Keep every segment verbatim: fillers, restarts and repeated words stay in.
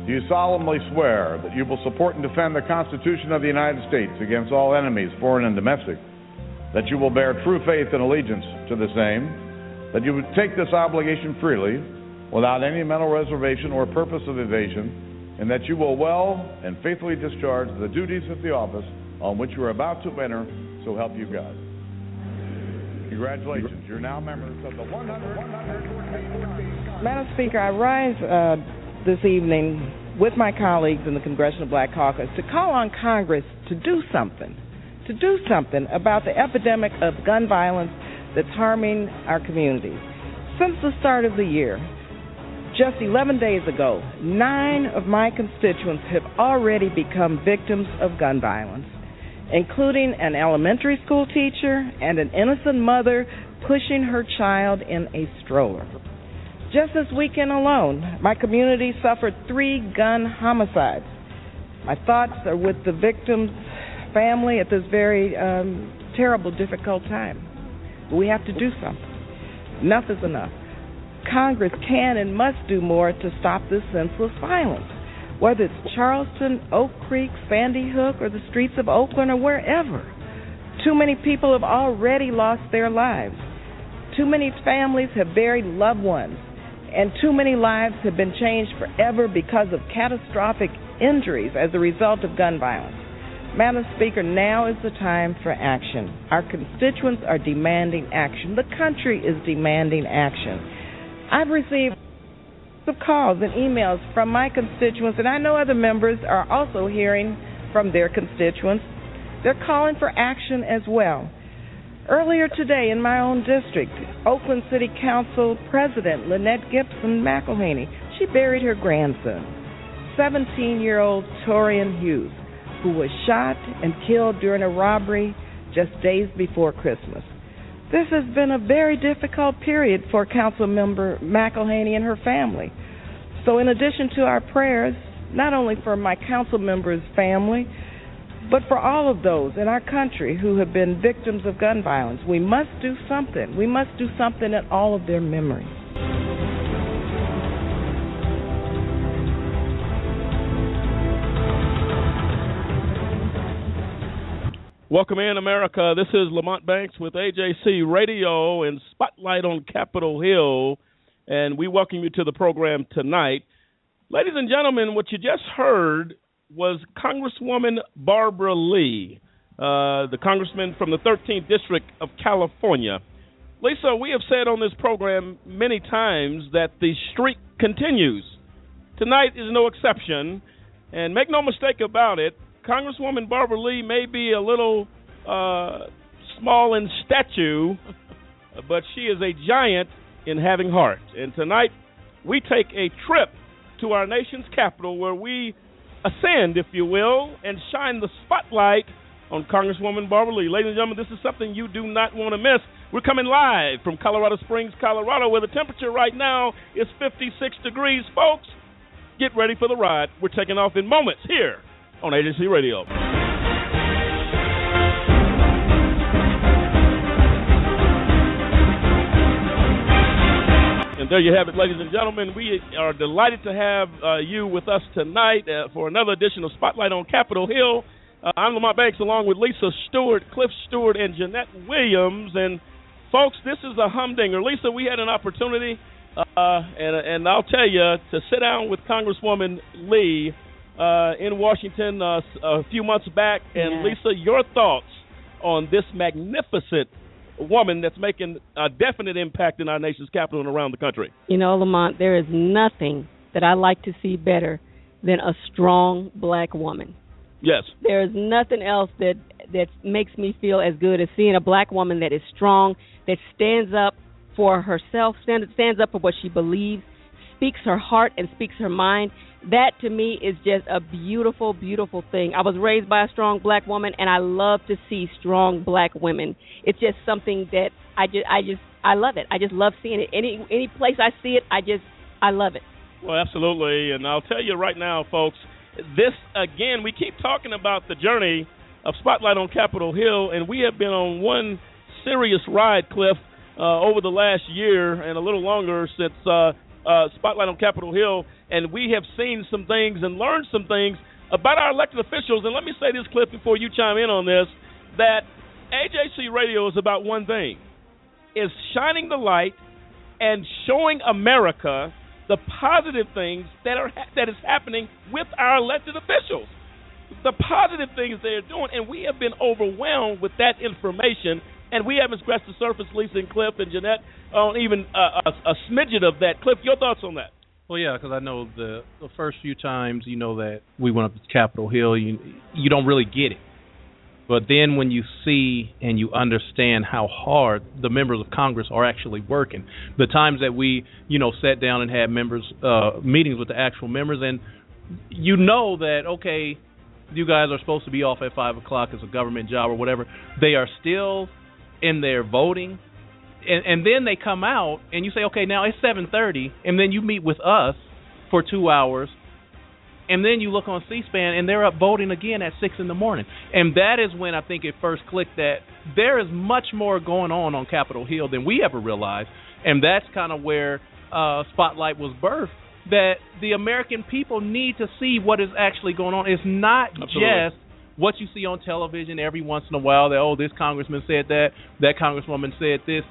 Do you solemnly swear that you will support and defend the Constitution of the United States against all enemies, foreign and domestic, that you will bear true faith and allegiance to the same, that you would take this obligation freely, without any mental reservation or purpose of evasion, and that you will well and faithfully discharge the duties of the office on which you are about to enter, so help you God? Congratulations. You're now members of the one hundred. Madam Speaker, I rise uh, this evening with my colleagues in the Congressional Black Caucus to call on Congress to do something, to do something about the epidemic of gun violence that's harming our communities. Since the start of the year, just eleven days ago, nine of my constituents have already become victims of gun violence, including an elementary school teacher and an innocent mother pushing her child in a stroller. Just this weekend alone, my community suffered three gun homicides. My thoughts are with the victim's family at this very um, terrible, difficult time. But we have to do something. Enough is enough. Congress can and must do more to stop this senseless violence, whether it's Charleston, Oak Creek, Sandy Hook, or the streets of Oakland, or wherever. Too many people have already lost their lives. Too many families have buried loved ones, and too many lives have been changed forever because of catastrophic injuries as a result of gun violence. Madam Speaker, now is the time for action. Our constituents are demanding action. The country is demanding action. I've received of calls and emails from my constituents, and I know other members are also hearing from their constituents. They're calling for action as well. Earlier today in my own district, Oakland City Council President Lynette Gibson McElhaney, she buried her grandson, seventeen-year-old Torian Hughes, who was shot and killed during a robbery just days before Christmas. This has been a very difficult period for Council Member McElhaney and her family. So in addition to our prayers, not only for my council member's family, but for all of those in our country who have been victims of gun violence, we must do something. We must do something in all of their memory. Welcome in, America. This is Lamont Banks with A J C Radio and Spotlight on Capitol Hill, and we welcome you to the program tonight. Ladies and gentlemen, what you just heard was Congresswoman Barbara Lee, uh, the congressman from the thirteenth District of California. Lisa, we have said on this program many times that the streak continues. Tonight is no exception, and make no mistake about it, Congresswoman Barbara Lee may be a little uh, small in stature, but she is a giant in having heart. And tonight, we take a trip to our nation's capital where we ascend, if you will, and shine the spotlight on Congresswoman Barbara Lee. Ladies and gentlemen, this is something you do not want to miss. We're coming live from Colorado Springs, Colorado, where the temperature right now is fifty-six degrees. Folks, get ready for the ride. We're taking off in moments here on A J C Radio. And there you have it, ladies and gentlemen. We are delighted to have uh, you with us tonight uh, for another edition of Spotlight on Capitol Hill. Uh, I'm Lamont Banks along with Lisa Stewart, Cliff Stewart, and Jeanette Williams. And, folks, this is a humdinger. Lisa, we had an opportunity, uh, and, and I'll tell you, to sit down with Congresswoman Lee Uh, in Washington uh, a few months back. And, yes. Lisa, your thoughts on this magnificent woman that's making a definite impact in our nation's capital and around the country. You know, Lamont, there is nothing that I like to see better than a strong black woman. Yes. There is nothing else that, that makes me feel as good as seeing a black woman that is strong, that stands up for herself, stand, stands up for what she believes, speaks her heart and speaks her mind. That, to me, is just a beautiful, beautiful thing. I was raised by a strong black woman, and I love to see strong black women. It's just something that I just, I just, I love it. I just love seeing it. Any, any place I see it, I just, I love it. Well, absolutely, and I'll tell you right now, folks, this, again, we keep talking about the journey of Spotlight on Capitol Hill, and we have been on one serious ride, Cliff, uh, over the last year and a little longer since uh, uh, Spotlight on Capitol Hill, and we have seen some things and learned some things about our elected officials. And let me say this, Cliff, before you chime in on this, that A J C Radio is about one thing, is shining the light and showing America the positive things that are that is happening with our elected officials, the positive things they are doing, and we have been overwhelmed with that information, and we haven't scratched the surface, Lisa and Cliff and Jeanette, on even a, a, a smidget of that. Cliff, your thoughts on that? Well, yeah, because I know the, the first few times, you know, that we went up to Capitol Hill, you you don't really get it. But then when you see and you understand how hard the members of Congress are actually working, the times that we, you know, sat down and had members uh, meetings with the actual members, and you know that, okay, you guys are supposed to be off at five o'clock as a government job or whatever. They are still in there voting. And, and then they come out and you say, okay, now it's seven thirty, and then you meet with us for two hours. And then you look on C-SPAN, and they're up voting again at six in the morning. And that is when I think it first clicked that there is much more going on on Capitol Hill than we ever realized. And that's kind of where uh, Spotlight was birthed, that the American people need to see what is actually going on. It's not Absolutely. just what you see on television every once in a while, that, oh, this congressman said that, that congresswoman said this.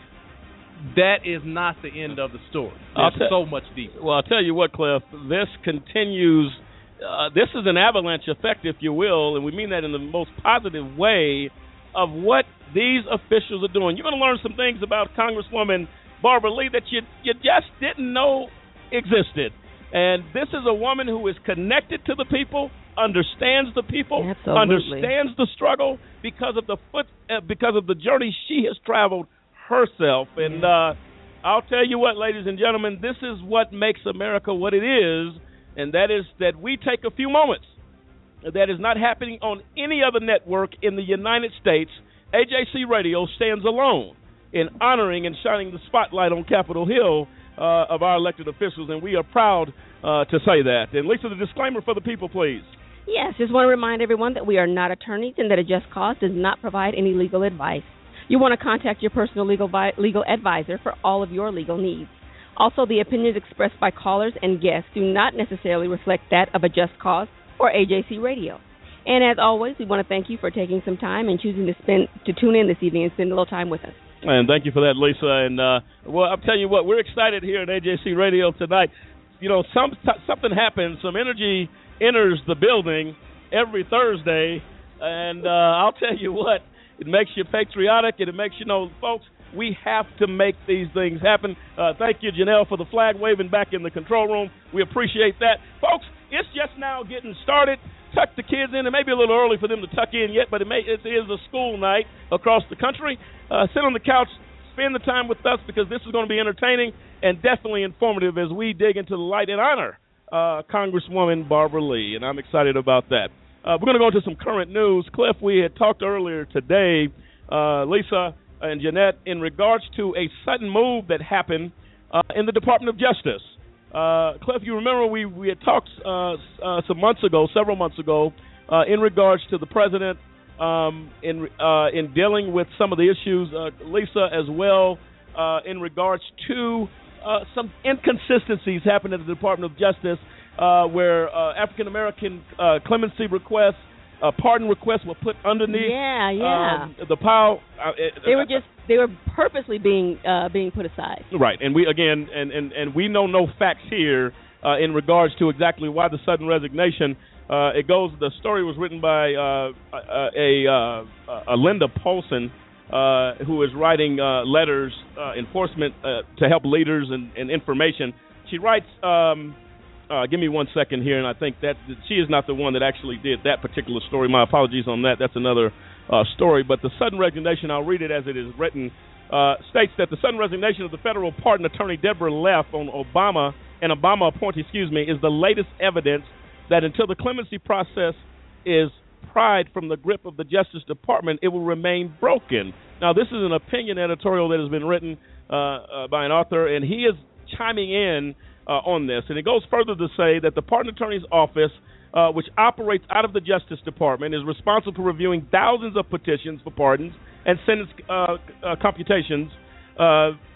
That is not the end of the story. There's t- so much deeper. Well, I'll tell you what, Cliff, this continues. Uh, this is an avalanche effect, if you will, and we mean that in the most positive way, of what these officials are doing. You're going to learn some things about Congresswoman Barbara Lee that you you just didn't know existed. And this is a woman who is connected to the people, understands the people, Absolutely. understands the struggle because of the foot, uh, because of the journey she has traveled herself. And uh, I'll tell you what, ladies and gentlemen, this is what makes America what it is. And that is that we take a few moments. That is not happening on any other network in the United States. A J C Radio stands alone in honoring and shining the spotlight on Capitol Hill uh, of our elected officials, and we are proud uh, to say that. And Lisa, the disclaimer for the people, please. Yes, just want to remind everyone that we are not attorneys and that A Just Cause does not provide any legal advice. You want to contact your personal legal vi- legal advisor for all of your legal needs. Also, the opinions expressed by callers and guests do not necessarily reflect that of A Just Cause or A J C Radio. And as always, we want to thank you for taking some time and choosing to spend to tune in this evening and spend a little time with us. And thank you for that, Lisa. And, uh, well, I'll tell you what, we're excited here at A J C Radio tonight. You know, some something happens, some energy enters the building every Thursday, and uh, I'll tell you what, it makes you patriotic, and it makes you know, folks, we have to make these things happen. Uh, thank you, Janelle, for the flag waving back in the control room. We appreciate that. Folks, it's just now getting started. Tuck the kids in. It may be a little early for them to tuck in yet, but it, may, it is a school night across the country. Uh, sit on the couch, spend the time with us, because this is going to be entertaining and definitely informative as we dig into the light and honor uh, Congresswoman Barbara Lee, and I'm excited about that. Uh, we're going to go into some current news. Cliff, we had talked earlier today, uh, Lisa and Jeanette, in regards to a sudden move that happened uh, in the Department of Justice. Uh, Cliff, you remember we, we had talked uh, uh, some months ago, several months ago, uh, in regards to the president um, in uh, in dealing with some of the issues, uh, Lisa, as well, uh, in regards to uh, some inconsistencies happening at the Department of Justice uh, where uh, African-American uh, clemency requests, Uh, pardon requests were put underneath. Yeah, yeah. Um, the pile. Uh, they were just they were purposely being uh, being put aside. Right, and we again, and, and, and we know no facts here uh, in regards to exactly why the sudden resignation. Uh, it goes. The story was written by uh, a, a, a Linda Paulson, uh, who is writing uh, letters, uh, enforcement uh, to help leaders and, and information. She writes. Um, Uh, give me one second here, and I think that she is not the one that actually did that particular story. My apologies on that. That's another uh, story. But the sudden resignation, I'll read it as it is written, uh, states that the sudden resignation of the federal pardon attorney Deborah Leff on Obama, an Obama appointee, excuse me, is the latest evidence that until the clemency process is pried from the grip of the Justice Department, it will remain broken. Now, this is an opinion editorial that has been written uh, uh, by an author, and he is chiming in Uh, on this, and it goes further to say that the pardon attorney's office, uh, which operates out of the Justice Department, is responsible for reviewing thousands of petitions for pardons and sentence uh, uh, computations. Uh,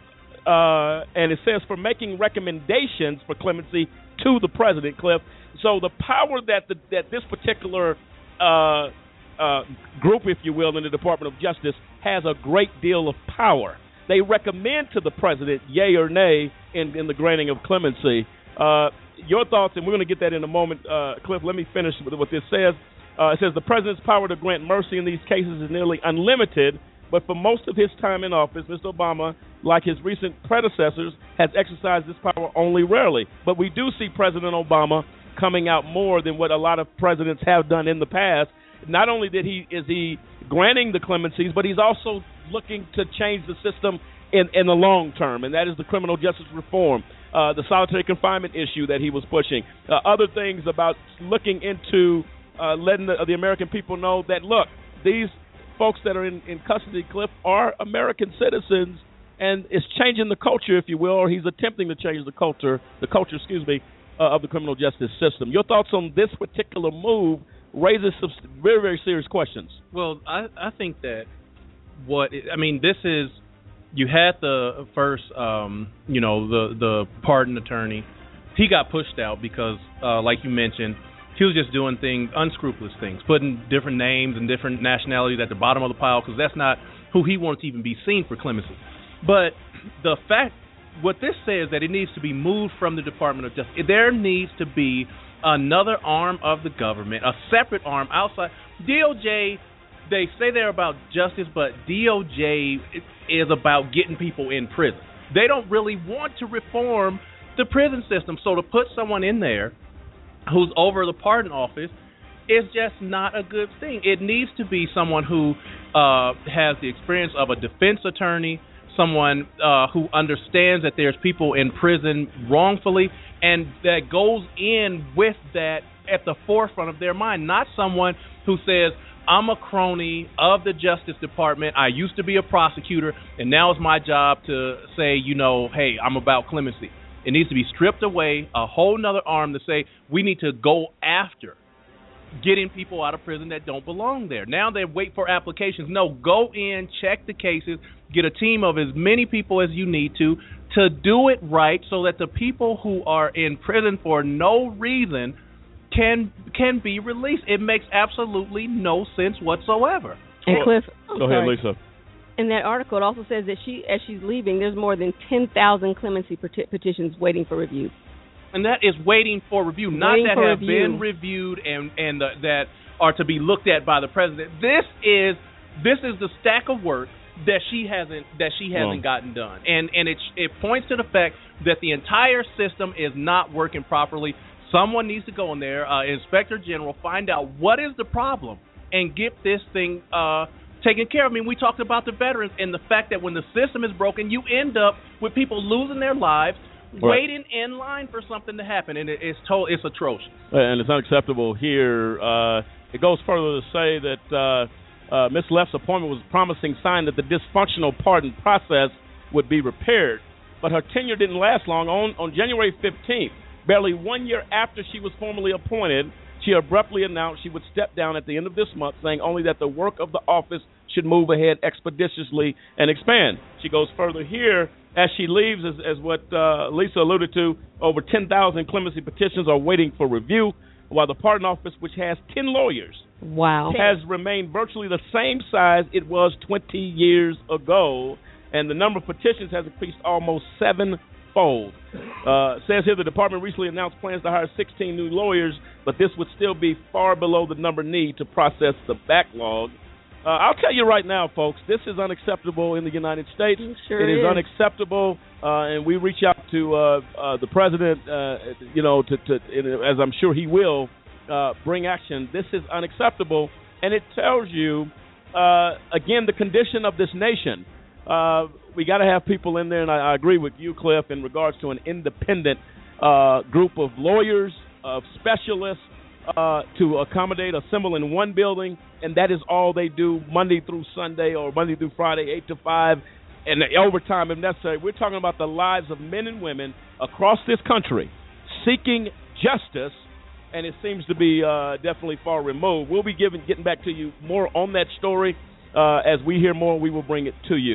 uh, and it says for making recommendations for clemency to the president, Cliff. So the power that the, that this particular uh, uh, group, if you will, in the Department of Justice has a great deal of power. They recommend to the president, yay or nay, in, in the granting of clemency. Uh, your thoughts, and we're going to get that in a moment, uh, Cliff. Let me finish with what this says. Uh, it says the president's power to grant mercy in these cases is nearly unlimited, but for most of his time in office, Mister Obama, like his recent predecessors, has exercised this power only rarely. But we do see President Obama coming out more than what a lot of presidents have done in the past. Not only did he is he granting the clemencies, but he's also looking to change the system in, in the long term, and that is the criminal justice reform, uh, the solitary confinement issue that he was pushing, uh, other things about looking into uh, letting the, the American people know that, look, these folks that are in, in custody, Cliff, are American citizens, and it's changing the culture, if you will, or he's attempting to change the culture, the culture, excuse me, uh, of the criminal justice system. Your thoughts on this particular move raises some very, very serious questions. Well, I, I think that what I mean, this is you had the first, um, you know, the the pardon attorney. He got pushed out because, uh, like you mentioned, he was just doing things, unscrupulous things, putting different names and different nationalities at the bottom of the pile because that's not who he wants to even be seen for clemency. But the fact, what this says, that it needs to be moved from the Department of Justice. There needs to be another arm of the government, a separate arm outside. D O J, they say they're about justice, but D O J is about getting people in prison. They don't really want to reform the prison system. So to put someone in there who's over the pardon office is just not a good thing. It needs to be someone who uh, has the experience of a defense attorney, someone uh, who understands that there's people in prison wrongfully, and that goes in with that at the forefront of their mind, not someone who says, I'm a crony of the Justice Department, I used to be a prosecutor, and now it's my job to say, you know, hey, I'm about clemency. It needs to be stripped away, a whole nother arm to say we need to go after getting people out of prison that don't belong there. Now they wait for applications. No, go in, check the cases, get a team of as many people as you need to, to do it right so that the people who are in prison for no reason can can be released. It makes absolutely no sense whatsoever. And Cliff, go ahead, Lisa. In that article, it also says that she, as she's leaving, there's more than ten thousand clemency peti- petitions waiting for review. And that is waiting for review, not waiting that have review. been reviewed and and uh, that are to be looked at by the president. This is this is the stack of work that she hasn't that she hasn't well. gotten done, and and it it points to the fact that the entire system is not working properly. Someone needs to go in there, uh, Inspector General, find out what is the problem, and get this thing uh, taken care of. I mean, we talked about the veterans and the fact that when the system is broken, you end up with people losing their lives, right, waiting in line for something to happen, and it, it's to- it's atrocious. And it's unacceptable here. Uh, it goes further to say that uh, uh, Miz Leff's appointment was a promising sign that the dysfunctional pardon process would be repaired. But her tenure didn't last long. On, on January fifteenth, barely one year after she was formally appointed, she abruptly announced she would step down at the end of this month, saying only that the work of the office should move ahead expeditiously and expand. She goes further here. As she leaves, as, as what uh, Lisa alluded to, over ten thousand clemency petitions are waiting for review, while the Pardon Office, which has ten lawyers, wow, has remained virtually the same size it was twenty years ago, and the number of petitions has increased almost sevenfold. Uh, says here the department recently announced plans to hire sixteen new lawyers, but this would still be far below the number needed to process the backlog. Uh, I'll tell you right now, folks, this is unacceptable in the United States. It sure it is, is unacceptable, uh, and we reach out to uh, uh, the president, uh, you know, to, to, as I'm sure he will, uh, bring action. This is unacceptable, and it tells you, uh, again, the condition of this nation. Uh, we got to have people in there, and I, I agree with you, Cliff, in regards to an independent uh, group of lawyers, of specialists, Uh, to accommodate, assemble in one building, and that is all they do Monday through Sunday or Monday through Friday, eight to five, and overtime if necessary. We're talking about the lives of men and women across this country seeking justice, and it seems to be uh, definitely far removed. We'll be giving, getting back to you more on that story. Uh, as we hear more, we will bring it to you.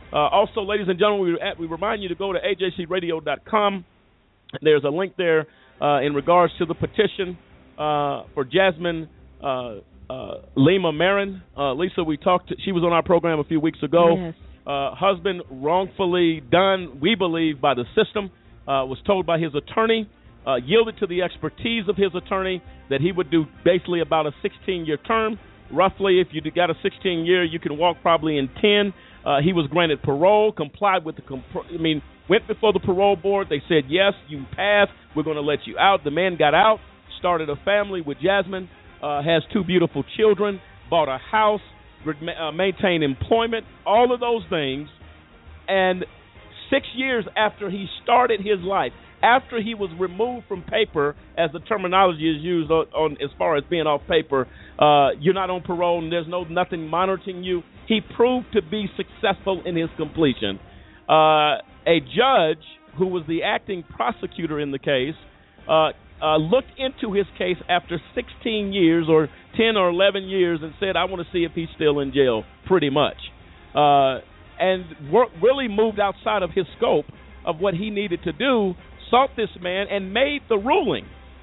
Uh, also, ladies and gentlemen, we, at, we remind you to go to A J C radio dot com. There's a link there uh, in regards to the petition uh, for Jasmine uh, uh, Lima Marin. Uh, Lisa, we talked. To, she was on our program a few weeks ago. Yes. Uh, husband wrongfully done, we believe, by the system. Uh, was told by his attorney, uh, yielded to the expertise of his attorney, that he would do basically about a sixteen-year term. Roughly, if you got a sixteen-year, you can walk probably in ten. Uh, he was granted parole, complied with the, comp- I mean, went before the parole board. They said, yes, you passed. We're going to let you out. The man got out, started a family with Jasmine, uh, has two beautiful children, bought a house, re- uh, maintained employment, all of those things. And six years after he started his life, after he was removed from paper, as the terminology is used on, on as far as being off paper, uh, you're not on parole and there's no nothing monitoring you. He proved to be successful in his completion. Uh, a judge who was the acting prosecutor in the case uh, uh, looked into his case after sixteen years or ten or eleven years and said, I want to see if he's still in jail, pretty much. Uh, and work, really moved outside of his scope of what he needed to do, sought this man, and made the ruling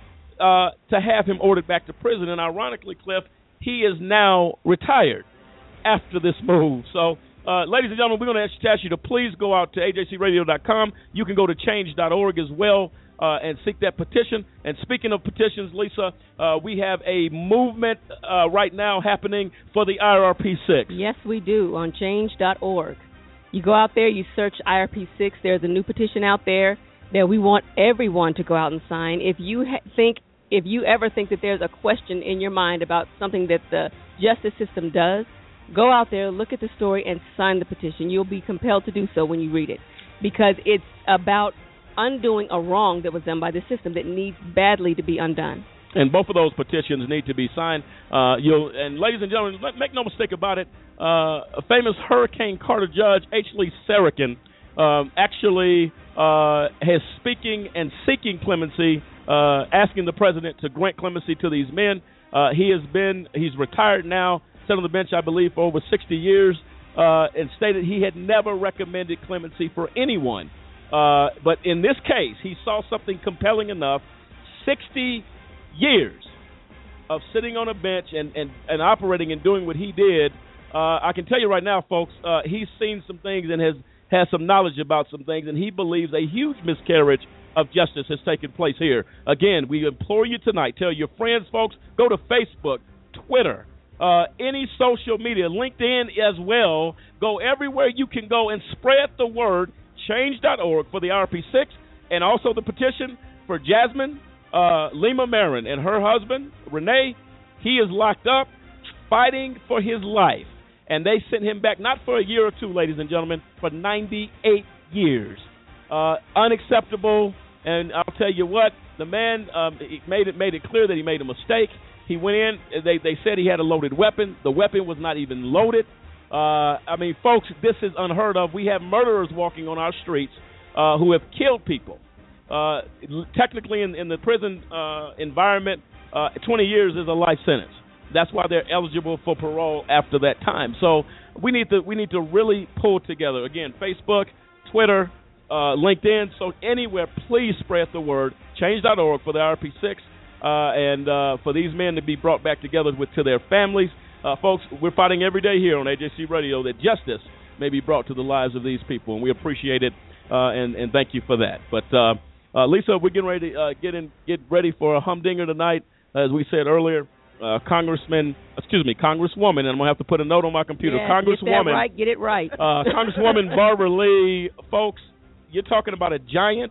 uh, to have him ordered back to prison. And ironically, Cliff, he is now retired after this move. So, uh, ladies and gentlemen, we're going to ask you to please go out to A J C radio dot com. You can go to change dot org as well uh, and seek that petition. And speaking of petitions, Lisa, uh, we have a movement uh, right now happening for the I R P six. Yes, we do, on change dot org. You go out there, you search I R P six. There's a new petition out there that we want everyone to go out and sign. If you ha- think, if you ever think that there's a question in your mind about something that the justice system does, go out there, look at the story, and sign the petition. You'll be compelled to do so when you read it, because it's about undoing a wrong that was done by the system that needs badly to be undone. And both of those petitions need to be signed. Uh, you'll, and ladies and gentlemen, let, make no mistake about it, uh, a famous Hurricane Carter judge, H. Lee Sarakin, um, actually uh, is speaking and seeking clemency, uh, asking the president to grant clemency to these men. Uh, he has been, he's retired now, sat on the bench, I believe, for over sixty years, uh, and stated he had never recommended clemency for anyone. Uh, but in this case, he saw something compelling enough, sixty years of sitting on a bench and, and, and operating and doing what he did. Uh, I can tell you right now, folks, uh, he's seen some things and has, has some knowledge about some things, and he believes a huge miscarriage of justice has taken place here. Again, we implore you tonight, tell your friends, folks, go to Facebook, Twitter, uh, any social media, LinkedIn as well. Go everywhere you can go and spread the word, change dot org for the I R P six, and also the petition for Jasmine uh, Lima Marin and her husband, Renee. He is locked up fighting for his life. And they sent him back, not for a year or two, ladies and gentlemen, for ninety-eight years. Uh, unacceptable. And I'll tell you what, the man um, he made it made it clear that he made a mistake. He went in. They they said he had a loaded weapon. The weapon was not even loaded. Uh, I mean, folks, this is unheard of. We have murderers walking on our streets uh, who have killed people. Uh, technically, in, in the prison uh, environment, uh, twenty years is a life sentence. That's why they're eligible for parole after that time. So we need to we need to really pull together. Again, Facebook, Twitter, uh, LinkedIn. So anywhere, please spread the word. change dot org for the I R P six, uh, and uh, for these men to be brought back together with to their families. Uh, folks, we're fighting every day here on A J C Radio that justice may be brought to the lives of these people, and we appreciate it, uh, and, and thank you for that. But uh, uh, Lisa, we're getting ready to uh, get in, get ready for a humdinger tonight, as we said earlier. Uh, Congressman, excuse me, Congresswoman, and I'm going to have to put a note on my computer. Yes, Congresswoman. Get that right, get it right. uh, Congresswoman Barbara Lee, folks, you're talking about a giant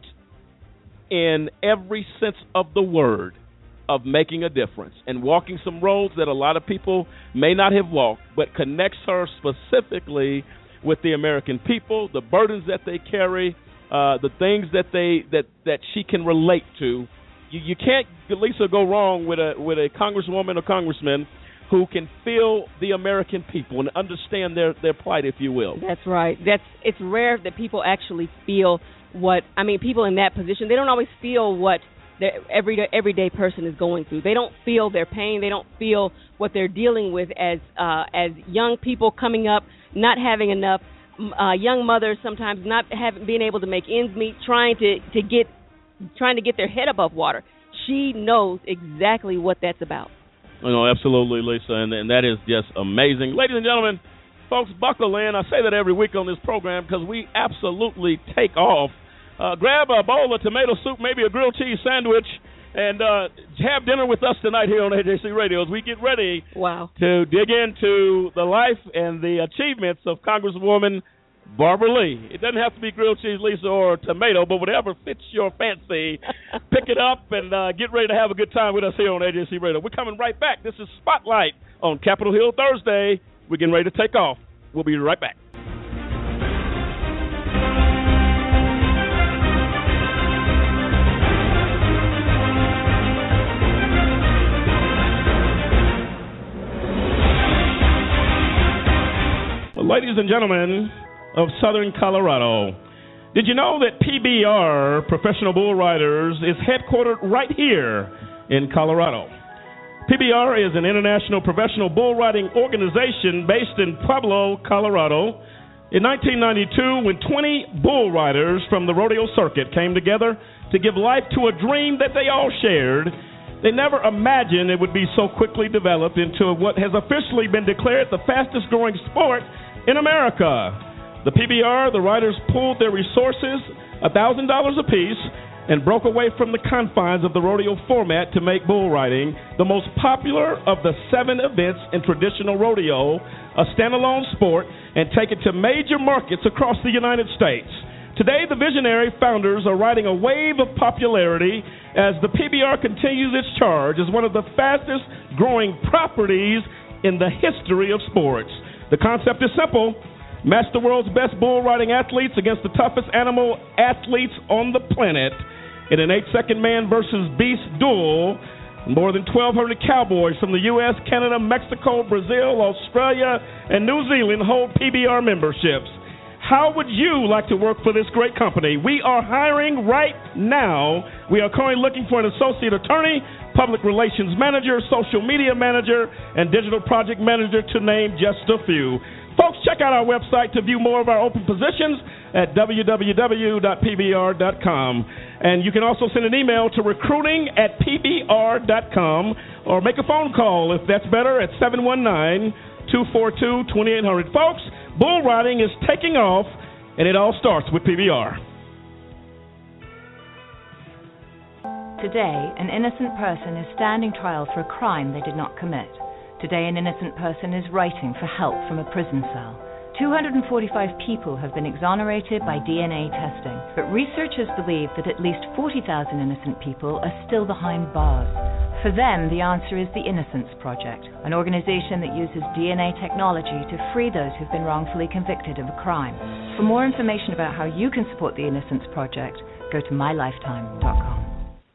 in every sense of the word of making a difference and walking some roads that a lot of people may not have walked, but connects her specifically with the American people, the burdens that they carry, uh, the things that they that, that she can relate to. You, you can't, Lisa, go wrong with a with a congresswoman or congressman who can feel the American people and understand their, their plight, if you will. That's right. That's it's rare that people actually feel what I mean. People in that position, they don't always feel what the everyday everyday person is going through. They don't feel their pain. They don't feel what they're dealing with as uh, as young people coming up, not having enough uh, young mothers sometimes not having being able to make ends meet, trying to, to get trying to get their head above water. She knows exactly what that's about. You know, absolutely, Lisa, and, and that is just amazing. Ladies and gentlemen, folks, buckle in. I say that every week on this program because we absolutely take off. Uh, grab a bowl of tomato soup, maybe a grilled cheese sandwich, and uh, have dinner with us tonight here on A J C Radio as we get ready wow. to dig into the life and the achievements of Congresswoman Barbara Lee. It doesn't have to be grilled cheese, Lisa, or tomato, but whatever fits your fancy, pick it up and uh, get ready to have a good time with us here on A J C Radio. We're coming right back. This is Spotlight on Capitol Hill Thursday. We're getting ready to take off. We'll be right back. Ladies and gentlemen of Southern Colorado, did you know that P B R, Professional Bull Riders, is headquartered right here in Colorado? P B R is an international professional bull riding organization based in Pueblo, Colorado. In nineteen ninety-two, when twenty bull riders from the rodeo circuit came together to give life to a dream that they all shared, they never imagined it would be so quickly developed into what has officially been declared the fastest growing sport in America. The P B R, the riders pooled their resources, one thousand dollars apiece, and broke away from the confines of the rodeo format to make bull riding the most popular of the seven events in traditional rodeo, a standalone sport, and take it to major markets across the United States. Today, the visionary founders are riding a wave of popularity as the P B R continues its charge as one of the fastest growing properties in the history of sports. The concept is simple. Match the world's best bull riding athletes against the toughest animal athletes on the planet in an eight-second man versus beast duel. More than twelve hundred cowboys from the U S, Canada, Mexico, Brazil, Australia, and New Zealand hold P B R memberships. How would you like to work for this great company? We are hiring right now. We are currently looking for an associate attorney, public relations manager, social media manager, and digital project manager, to name just a few. Folks, check out our website to view more of our open positions at w w w dot p b r dot com. And you can also send an email to recruiting at p b r dot com or make a phone call, if that's better, at seven one nine, two four two, two eight zero zero. Folks, bull riding is taking off, and it all starts with P B R. Today, an innocent person is standing trial for a crime they did not commit. Today, an innocent person is writing for help from a prison cell. two hundred forty-five people have been exonerated by D N A testing, but researchers believe that at least forty thousand innocent people are still behind bars. For them, the answer is the Innocence Project, an organization that uses D N A technology to free those who've been wrongfully convicted of a crime. For more information about how you can support the Innocence Project, go to my lifetime dot com.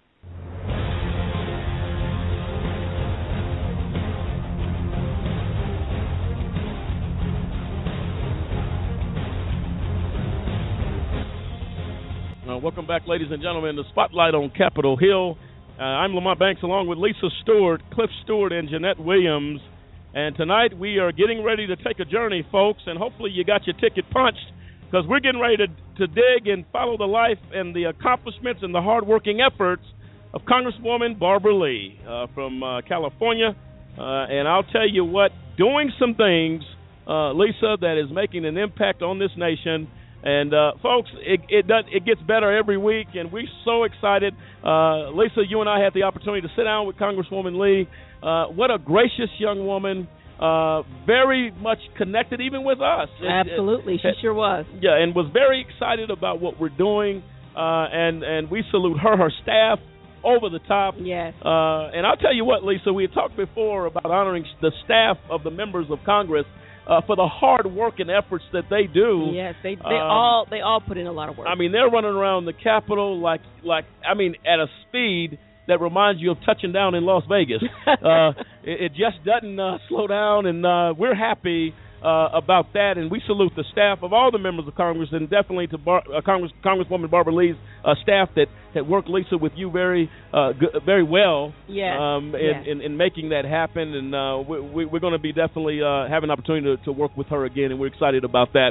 Uh, welcome back, ladies and gentlemen, to Spotlight on Capitol Hill. Uh, I'm Lamont Banks along with Lisa Stewart, Cliff Stewart, and Jeanette Williams. And tonight we are getting ready to take a journey, folks, and hopefully you got your ticket punched, because we're getting ready to, to dig and follow the life and the accomplishments and the hard-working efforts of Congresswoman Barbara Lee uh, from uh, California. Uh, and I'll tell you what, doing some things, uh, Lisa, that is making an impact on this nation. And, uh, folks, it it, does, it gets better every week, and we're so excited. Uh, Lisa, you and I had the opportunity to sit down with Congresswoman Lee. Uh, what a gracious young woman, uh, very much connected even with us. Absolutely, it, it, she sure was. Yeah, and was very excited about what we're doing, uh, and, and we salute her, her staff, over the top. Yes. Uh, and I'll tell you what, Lisa, we had talked before about honoring the staff of the members of Congress Uh, for the hard work and efforts that they do. Yes, they they um, all they all put in a lot of work. I mean, they're running around the Capitol like like I mean at a speed that reminds you of touching down in Las Vegas. uh, it, it just doesn't uh, slow down, and uh, we're happy uh, about that. And we salute the staff of all the members of Congress, and definitely to Bar- uh, Congress Congresswoman Barbara Lee's uh, staff that, that worked, Lisa, with you very uh, g- very well. Yes. Um, in, yes. in, in making that happen, and uh, we, we, we're going to be definitely uh, having an opportunity to, to work with her again, and we're excited about that.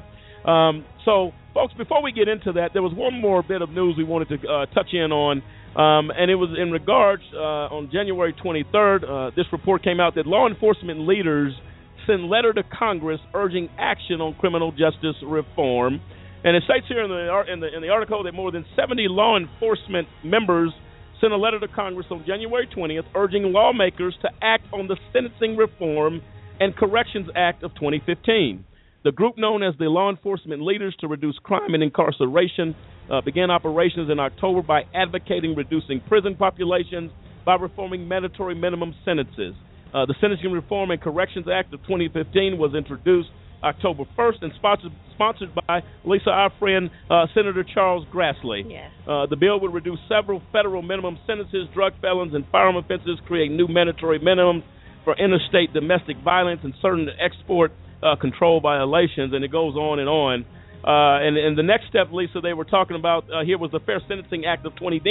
Um, so, folks, before we get into that, there was one more bit of news we wanted to uh, touch in on, um, and it was in regards uh, on January twenty-third. Uh, this report came out that law enforcement leaders sent letter to Congress urging action on criminal justice reform. And it states here in the, in the in the article that more than seventy law enforcement members sent a letter to Congress on January twentieth urging lawmakers to act on the Sentencing Reform and Corrections Act of twenty fifteen. The group, known as the Law Enforcement Leaders to Reduce Crime and Incarceration, uh, began operations in October by advocating reducing prison populations by reforming mandatory minimum sentences. Uh, the Sentencing Reform and Corrections Act of twenty fifteen was introduced October first and sponsored, sponsored by, Lisa, our friend, uh, Senator Charles Grassley. Yes. Uh, the bill would reduce several federal minimum sentences, drug felons, and firearm offenses, create new mandatory minimums for interstate domestic violence and certain export uh, control violations, and it goes on and on. Uh, and, and the next step, Lisa, they were talking about uh, here was the Fair Sentencing Act of twenty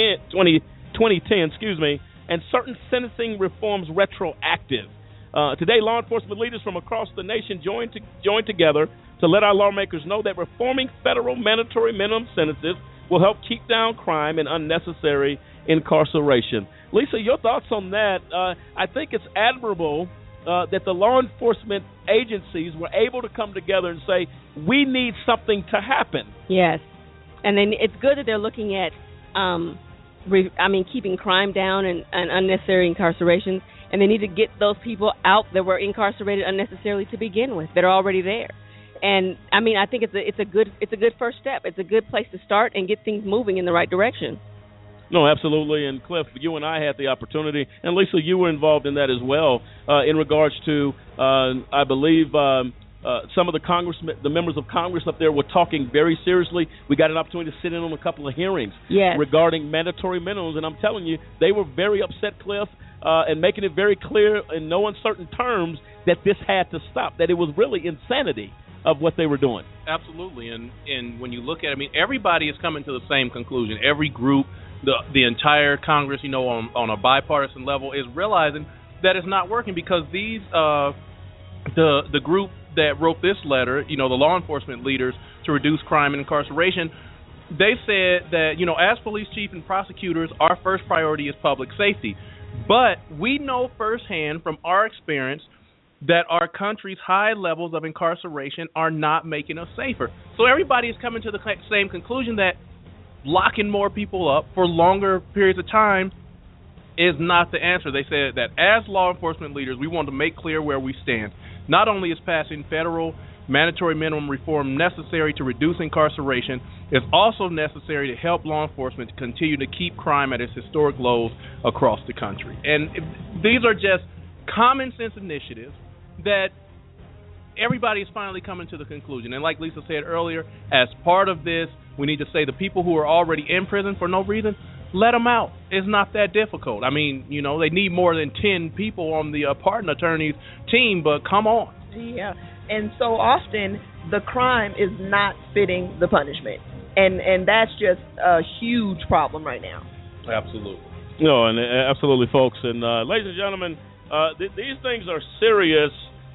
ten, excuse me, and certain sentencing reforms retroactive. Uh, today, law enforcement leaders from across the nation joined to, joined together to let our lawmakers know that reforming federal mandatory minimum sentences will help keep down crime and unnecessary incarceration. Lisa, your thoughts on that? Uh, I think it's admirable uh, that the law enforcement agencies were able to come together and say, we need something to happen. Yes. And then it's good that they're looking at, um, re- I mean, keeping crime down and, and unnecessary incarcerations. And they need to get those people out that were incarcerated unnecessarily to begin with, that are already there. And I mean, I think it's a it's a good it's a good first step. It's a good place to start and get things moving in the right direction. No, absolutely. And Cliff, you and I had the opportunity, and Lisa, you were involved in that as well, uh, in regards to, uh, I believe, um, uh, some of the congressmen, the members of Congress up there were talking very seriously. We got an opportunity to sit in on a couple of hearings yes. regarding mandatory minimums, and I'm telling you, they were very upset, Cliff, uh, and making it very clear in no uncertain terms that this had to stop, that it was really insanity of what they were doing. Absolutely, and and when you look at it, I mean, everybody is coming to the same conclusion. Every group, the the entire Congress, you know, on, on a bipartisan level, is realizing that it's not working because these, uh, the the group that wrote this letter, you know, the law enforcement leaders to reduce crime and incarceration, they said that, you know, as police chief and prosecutors, our first priority is public safety. But we know firsthand from our experience that our country's high levels of incarceration are not making us safer. So everybody is coming to the same conclusion that locking more people up for longer periods of time is not the answer. They said that as law enforcement leaders, we want to make clear where we stand. Not only is passing federal mandatory minimum reform necessary to reduce incarceration, it's also necessary to help law enforcement to continue to keep crime at its historic lows across the country. And if, these are just common sense initiatives that everybody is finally coming to the conclusion. And like Lisa said earlier, as part of this, we need to say the people who are already in prison for no reason, let them out. It's not that difficult. I mean, you know, they need more than ten people on the uh, pardon attorney's team, but come on. Yeah, and so often the crime is not fitting the punishment, and and that's just a huge problem right now. Absolutely. No, and uh, absolutely, folks. And uh, ladies and gentlemen, uh, th- these things are serious,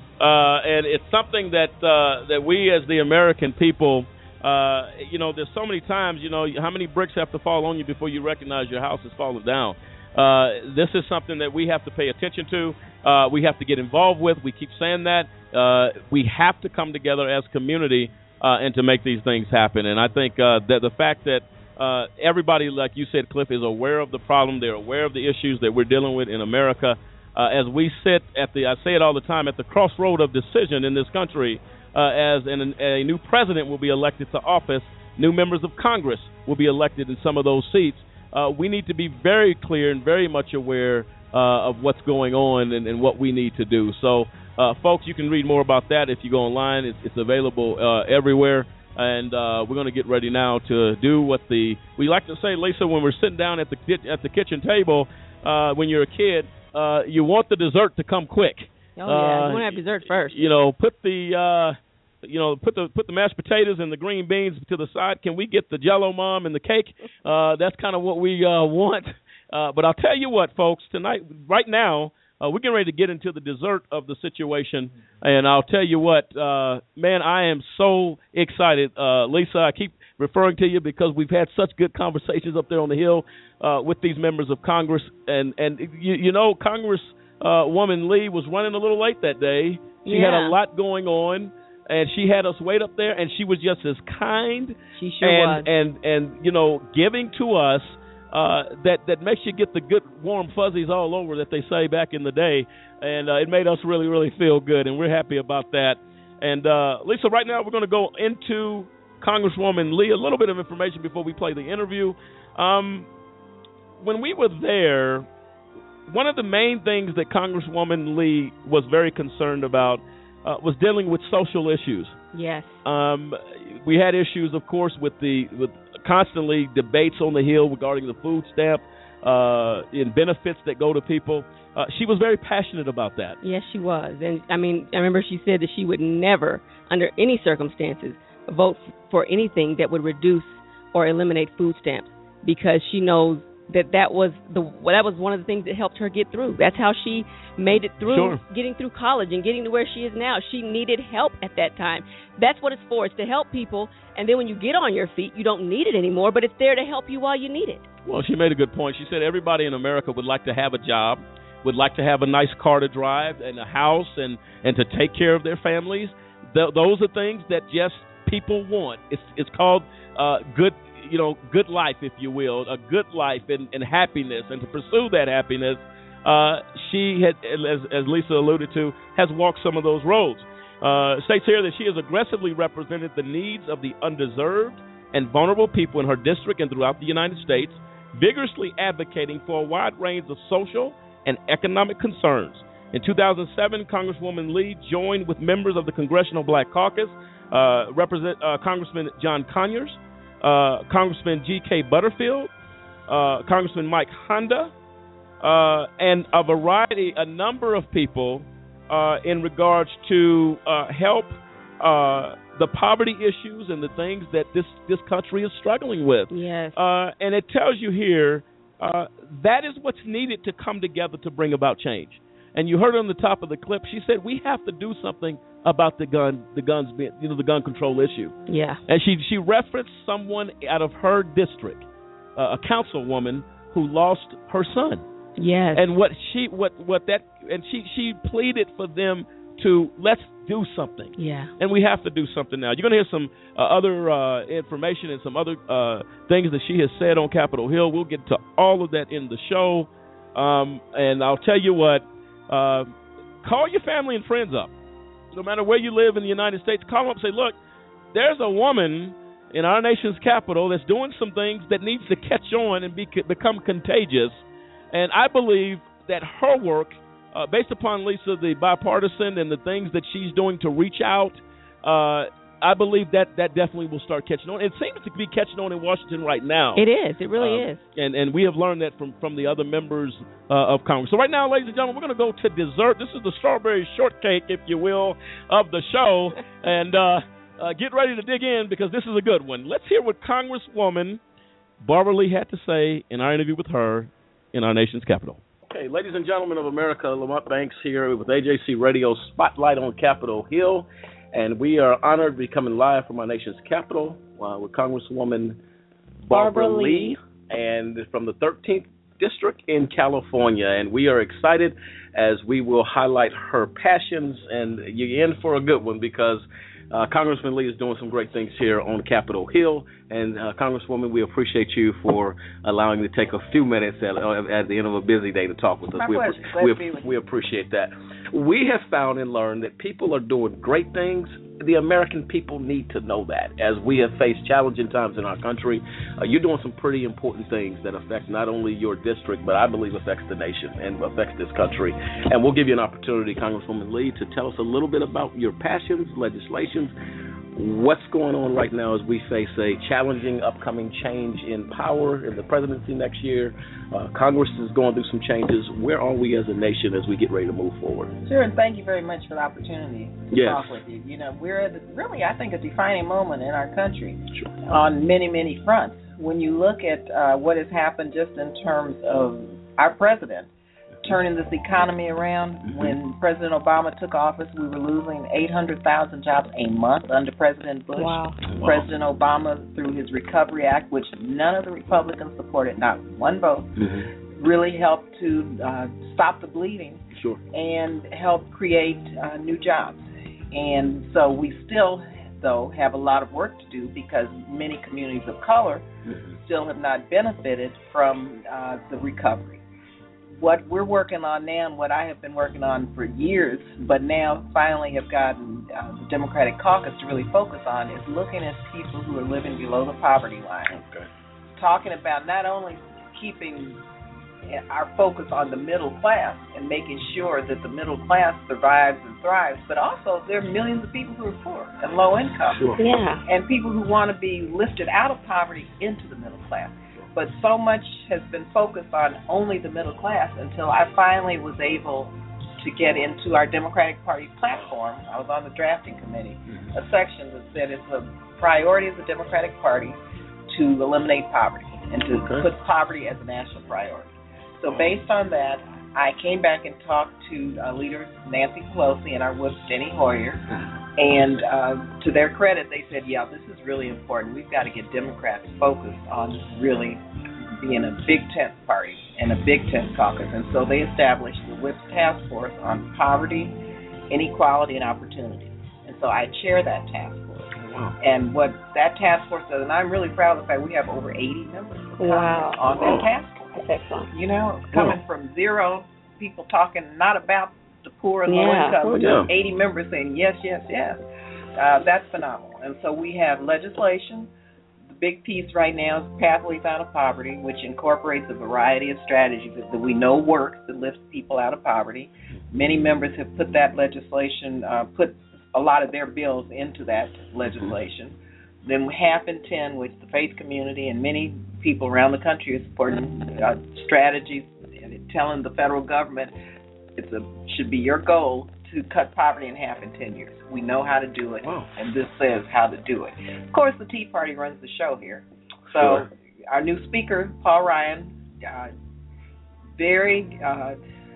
uh, and it's something that uh, that we as the American people, uh, you know, there's so many times, you know, how many bricks have to fall on you before you recognize your house is falling down. Uh, this is something that we have to pay attention to. Uh, we have to get involved with. We keep saying that. Uh, we have to come together as community uh, and to make these things happen. And I think uh, that the fact that uh, everybody, like you said, Cliff, is aware of the problem. They're aware of the issues that we're dealing with in America. Uh, as we sit at the, I say it all the time, at the crossroad of decision in this country, uh, as an, a new president will be elected to office, new members of Congress will be elected in some of those seats. Uh, we need to be very clear and very much aware uh, of what's going on and, and what we need to do. So, uh, folks, you can read more about that if you go online. It's, it's available uh, everywhere. And uh, we're going to get ready now to do what the we like to say, Lisa, when we're sitting down at the at the kitchen table. Uh, when you're a kid, uh, you want the dessert to come quick. Oh yeah, uh, you want to have dessert first. You know, put the. Uh, You know, put the put the mashed potatoes and the green beans to the side. Can we get the Jell-O Mom and the cake? Uh, that's kind of what we uh, want. Uh, but I'll tell you what, folks, tonight, right now, Uh, we're getting ready to get into the dessert of the situation, and I'll tell you what, uh, man, I am so excited. Uh, Lisa, I keep referring to you because we've had such good conversations up there on the Hill uh, with these members of Congress, and, and you, you know, Congresswoman uh, Lee was running a little late that day. She yeah. had a lot going on, and she had us wait up there, and she was just as kind she sure and, was. and, and, you know, giving to us. Uh, that, that makes you get the good warm fuzzies all over that they say back in the day, and uh, it made us really, really feel good, and we're happy about that. And, uh, Lisa, right now we're going to go into Congresswoman Lee, a little bit of information before we play the interview. Um, when we were there, one of the main things that Congresswoman Lee was very concerned about uh, was dealing with social issues. Yes. Um, we had issues, of course, with the with constantly debates on the Hill regarding the food stamp uh, and benefits that go to people. Uh, she was very passionate about that. Yes, she was. And, I mean, I remember she said that she would never, under any circumstances, vote for anything that would reduce or eliminate food stamps because she knows that that was the well, that was one of the things that helped her get through. That's how she made it through, sure. getting through college and getting to where she is now. She needed help at that time. That's what it's for. It's to help people, and then when you get on your feet, you don't need it anymore, but it's there to help you while you need it. Well, she made a good point. She said everybody in America would like to have a job, would like to have a nice car to drive and a house and, and to take care of their families. Th- those are things that just people want. It's it's called uh, good you know, good life, if you will, a good life and, and happiness, and to pursue that happiness, uh, she had, as, as Lisa alluded to, has walked some of those roads. Uh, states here that she has aggressively represented the needs of the undeserved and vulnerable people in her district and throughout the United States, vigorously advocating for a wide range of social and economic concerns. In two thousand seven, Congresswoman Lee joined with members of the Congressional Black Caucus, uh, represent uh, Congressman John Conyers, Uh, Congressman G K Butterfield, uh, Congressman Mike Honda, uh, and a variety, a number of people uh, in regards to uh, help uh, the poverty issues and the things that this, this country is struggling with. Yes. Uh, and it tells you here uh, that is what's needed to come together to bring about change. And you heard on the top of the clip, she said we have to do something about the gun, the guns, being, you know, the gun control issue. Yeah. And she she referenced someone out of her district, uh, a councilwoman who lost her son. Yes. And what she what what that and she she pleaded for them to let's do something. Yeah. And we have to do something now. You're going to hear some uh, other uh, information and some other uh, things that she has said on Capitol Hill. We'll get to all of that in the show. Um, and I'll tell you what. Uh, call your family and friends up. No matter where you live in the United States, call them up and say, look, there's a woman in our nation's capital that's doing some things that needs to catch on and be, become contagious. And I believe that her work, uh, based upon, Lisa, the bipartisan and the things that she's doing to reach out, uh, I believe that that definitely will start catching on. It seems to be catching on in Washington right now. It is. It really um, is. And and we have learned that from, from the other members uh, of Congress. So right now, ladies and gentlemen, we're going to go to dessert. This is the strawberry shortcake, if you will, of the show. and uh, uh, get ready to dig in because this is a good one. Let's hear what Congresswoman Barbara Lee had to say in our interview with her in our nation's capital. Okay, ladies and gentlemen of America, Lamont Banks here with A J C Radio Spotlight on Capitol Hill. And we are honored to be coming live from our nation's capital uh, with Congresswoman Barbara, Barbara Lee. Lee, and from the thirteenth District in California. And we are excited as we will highlight her passions. And you're in for a good one because uh, Congressman Lee is doing some great things here on Capitol Hill. And uh, Congresswoman, we appreciate you for allowing me to take a few minutes at, at the end of a busy day to talk with us. My we, pleasure. we, Glad to be with you. we appreciate that. We have found and learned that people are doing great things. The American people need to know that. As we have faced challenging times in our country, uh, you're doing some pretty important things that affect not only your district, but I believe affects the nation and affects this country. And we'll give you an opportunity, Congresswoman Lee, to tell us a little bit about your passions, legislations, what's going on right now as we face a challenging upcoming change in power in the presidency next year. Uh, Congress is going through some changes. Where are we as a nation as we get ready to move forward? Sure, and thank you very much for the opportunity to yes. talk with you. You know, we're at really, I think, a defining moment in our country sure. on many, many fronts. When you look at uh, what has happened just in terms of our president, turning this economy around. Mm-hmm. When President Obama took office, we were losing eight hundred thousand jobs a month under President Bush. Wow. Wow. President Obama, through his Recovery Act, which none of the Republicans supported, not one vote, mm-hmm. really helped to uh, stop the bleeding. Sure. And help create uh, new jobs. And so we still, though, have a lot of work to do because many communities of color mm-hmm. still have not benefited from uh, the recovery. What we're working on now and what I have been working on for years, but now finally have gotten uh, the Democratic caucus to really focus on, is looking at people who are living below the poverty line. Okay. Talking about not only keeping our focus on the middle class and making sure that the middle class survives and thrives, but also there are millions of people who are poor and low income. Sure. Yeah. And people who want to be lifted out of poverty into the middle class. But so much has been focused on only the middle class until I finally was able to get into our Democratic Party platform. I was on the drafting committee, mm-hmm. a section that said it's a priority of the Democratic Party to eliminate poverty and to okay. put poverty as a national priority. So based on that, I came back and talked to uh, leaders Nancy Pelosi and our whip Steny Hoyer, and uh, to their credit, they said, yeah, this is really important. We've got to get Democrats focused on really being a big tent party and a big tent caucus. And so they established the whip's task force on poverty, inequality, and opportunity. And so I chair that task force. Wow. And what that task force does, and I'm really proud of the fact we have over eighty members wow. on that task force. That's excellent. You know, coming wow. from zero people talking not about the poor and yeah. low income, oh, yeah. eighty members saying yes, yes, yes. Uh, that's phenomenal. And so we have legislation. The big piece right now is Pathways Out of Poverty, which incorporates a variety of strategies that, that we know works to lift people out of poverty. Many members have put that legislation, uh, put a lot of their bills into that legislation. Mm-hmm. Then half in ten, which the faith community and many people around the country are supporting uh, strategies and telling the federal government it's a should be your goal to cut poverty in half in ten years. We know how to do it, wow. and this says how to do it. Of course, the Tea Party runs the show here. So sure. our new speaker, Paul Ryan, uh, very uh,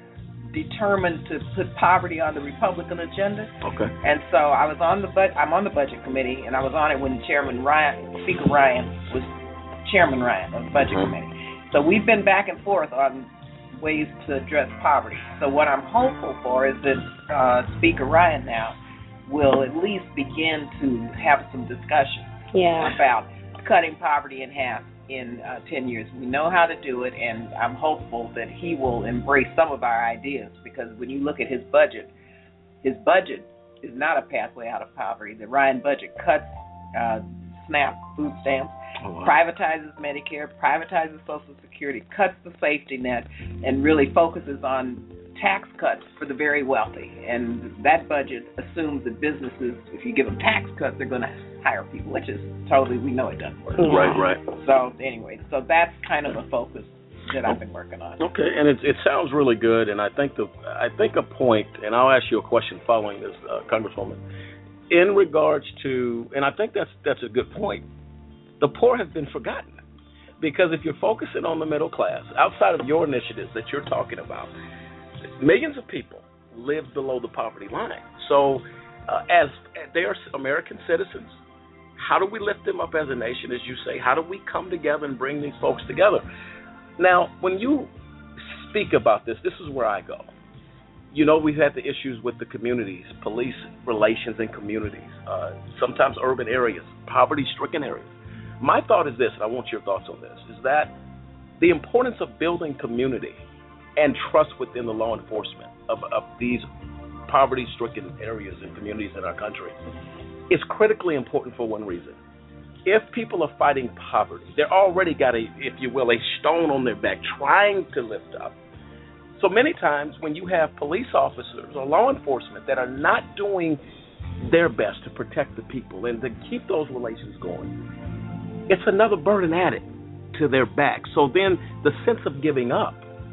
determined to put poverty on the Republican agenda. Okay. And so I was on the bud- I'm on the budget committee, and I was on it when Chairman Ryan, Speaker Ryan was Chairman Ryan of the budget mm-hmm. committee. So we've been back and forth on ways to address poverty. So what I'm hopeful for is that uh, Speaker Ryan now will at least begin to have some discussion yeah. about cutting poverty in half in uh, ten years. We know how to do it, and I'm hopeful that he will embrace some of our ideas, because when you look at his budget, his budget is not a pathway out of poverty. The Ryan budget cuts uh, SNAP food stamps, oh, wow. privatizes Medicare, privatizes Social Security, cuts the safety net, and really focuses on tax cuts for the very wealthy. And that budget assumes that businesses, if you give them tax cuts, they're going to hire people, which is totally, we know it doesn't work. Right, right. So anyway, so that's kind of a focus that I've been working on. Okay, and it, it sounds really good, and I think the I think a point, and I'll ask you a question following this, uh, Congresswoman, in regards to, and I think that's that's a good point, the poor have been forgotten. Because if you're focusing on the middle class, outside of your initiatives that you're talking about, millions of people live below the poverty line. So uh, as they are American citizens, how do we lift them up as a nation, as you say? How do we come together and bring these folks together? Now, when you speak about this, this is where I go. You know, we've had the issues with the communities, police relations in communities, uh, sometimes urban areas, poverty-stricken areas. My thought is this, and I want your thoughts on this, is that the importance of building community and trust within the law enforcement of, of these poverty-stricken areas and communities in our country is critically important for one reason. If people are fighting poverty, they're already got a, if you will, a stone on their back trying to lift up. So many times when you have police officers or law enforcement that are not doing their best to protect the people and to keep those relations going, it's another burden added to their back. So then the sense of giving up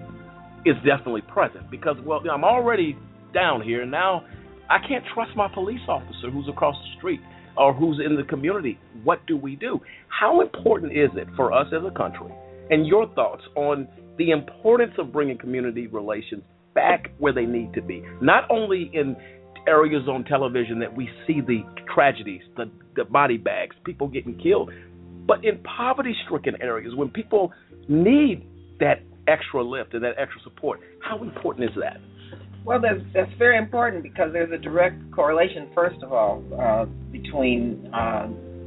is definitely present because, well, I'm already down here. Now I can't trust my police officer who's across the street or who's in the community. What do we do? How important is it for us as a country, and your thoughts on the importance of bringing community relations back where they need to be, not only in areas on television that we see the tragedies, the, the body bags, people getting killed, but in poverty-stricken areas when people need that extra lift and that extra support. How important is that? Well, that's, that's very important because there's a direct correlation, first of all, uh, between uh,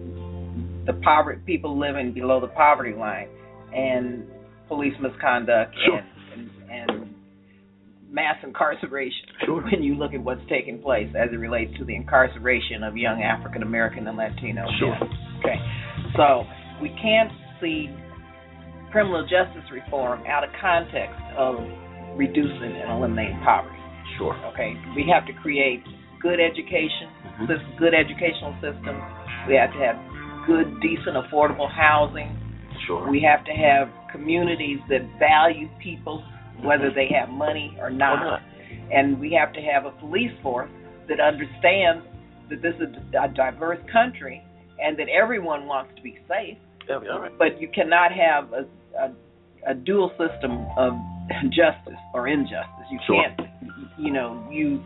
the poverty, people living below the poverty line and police misconduct sure. and, and, and mass incarceration. Sure. When you look at what's taking place as it relates to the incarceration of young African American and Latino sure. men. Okay, so we can't see criminal justice reform out of context of reducing and eliminating poverty. Sure. Okay, we have to create good education, mm-hmm. good educational systems. We have to have good, decent, affordable housing. Sure. We have to have communities that value people, whether they have money or not. Or not. And we have to have a police force that understands that this is a diverse country and that everyone wants to be safe. Yeah, all right. But you cannot have a, a, a dual system of justice or injustice. You sure. can't, you know, use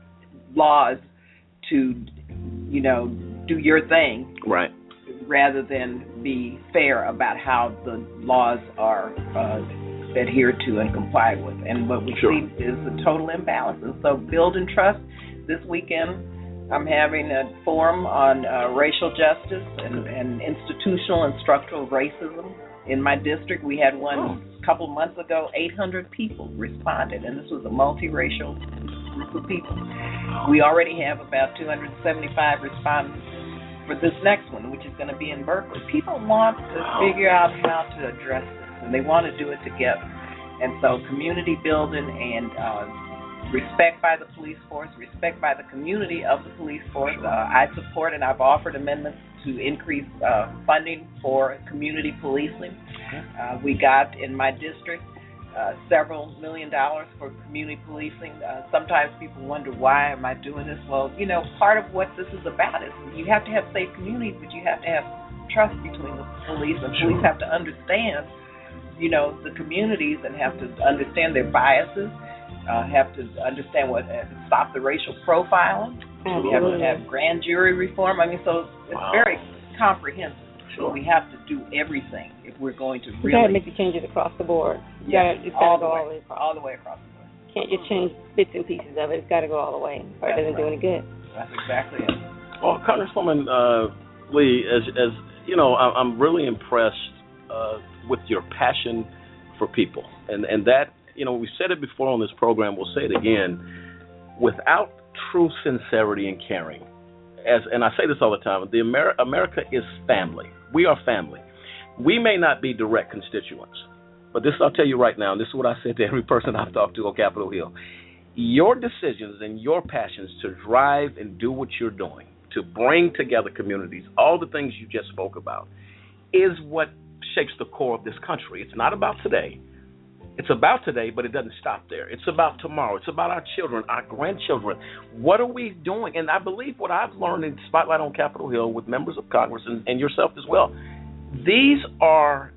laws to, you know, do your thing. Right. Rather than be fair about how the laws are uh, adhered to and complied with. And what we sure. see is a total imbalance. And so building trust, this weekend I'm having a forum on uh, racial justice and, and institutional and structural racism in my district. We had one oh. a couple months ago. eight hundred people responded, and this was a multiracial group of people. We already have about two hundred seventy-five respondents for this next one, which is going to be in Berkeley. People want to figure out how to address this, and they want to do it together. And so community building and uh, respect by the police force, respect by the community of the police force. Uh, I support and I've offered amendments to increase uh, funding for community policing. Uh, we got in my district Uh, several million dollars for community policing. Uh, sometimes people wonder, why am I doing this? Well, you know, part of what this is about is you have to have safe communities, but you have to have trust between the police, and police have to understand, you know, the communities and have to understand their biases, uh, have to understand what, uh, stop the racial profiling. Absolutely. We have to have grand jury reform. I mean, so it's wow. very comprehensive. Sure. So we have to do everything if we're going to really. You got to make the changes across the board. You yeah, gotta, it's got to go way, all the way across. All the way across the board. You can't just change bits and pieces of it. It's got to go all the way, or it doesn't right. do any good. That's exactly it. Well, Congresswoman uh, Lee, as as you know, I'm really impressed uh, with your passion for people, and and that, you know, we said it before on this program. We'll say it again. Without true sincerity and caring, as and I say this all the time, the Amer- America is family. We are family. We may not be direct constituents, but this I'll tell you right now, and this is what I said to every person I've talked to on Capitol Hill. Your decisions and your passions to drive and do what you're doing, to bring together communities, all the things you just spoke about, is what shapes the core of this country. It's not about today. It's about today, but it doesn't stop there. It's about tomorrow. It's about our children, our grandchildren. What are we doing? And I believe what I've learned in Spotlight on Capitol Hill with members of Congress and, and yourself as well, these are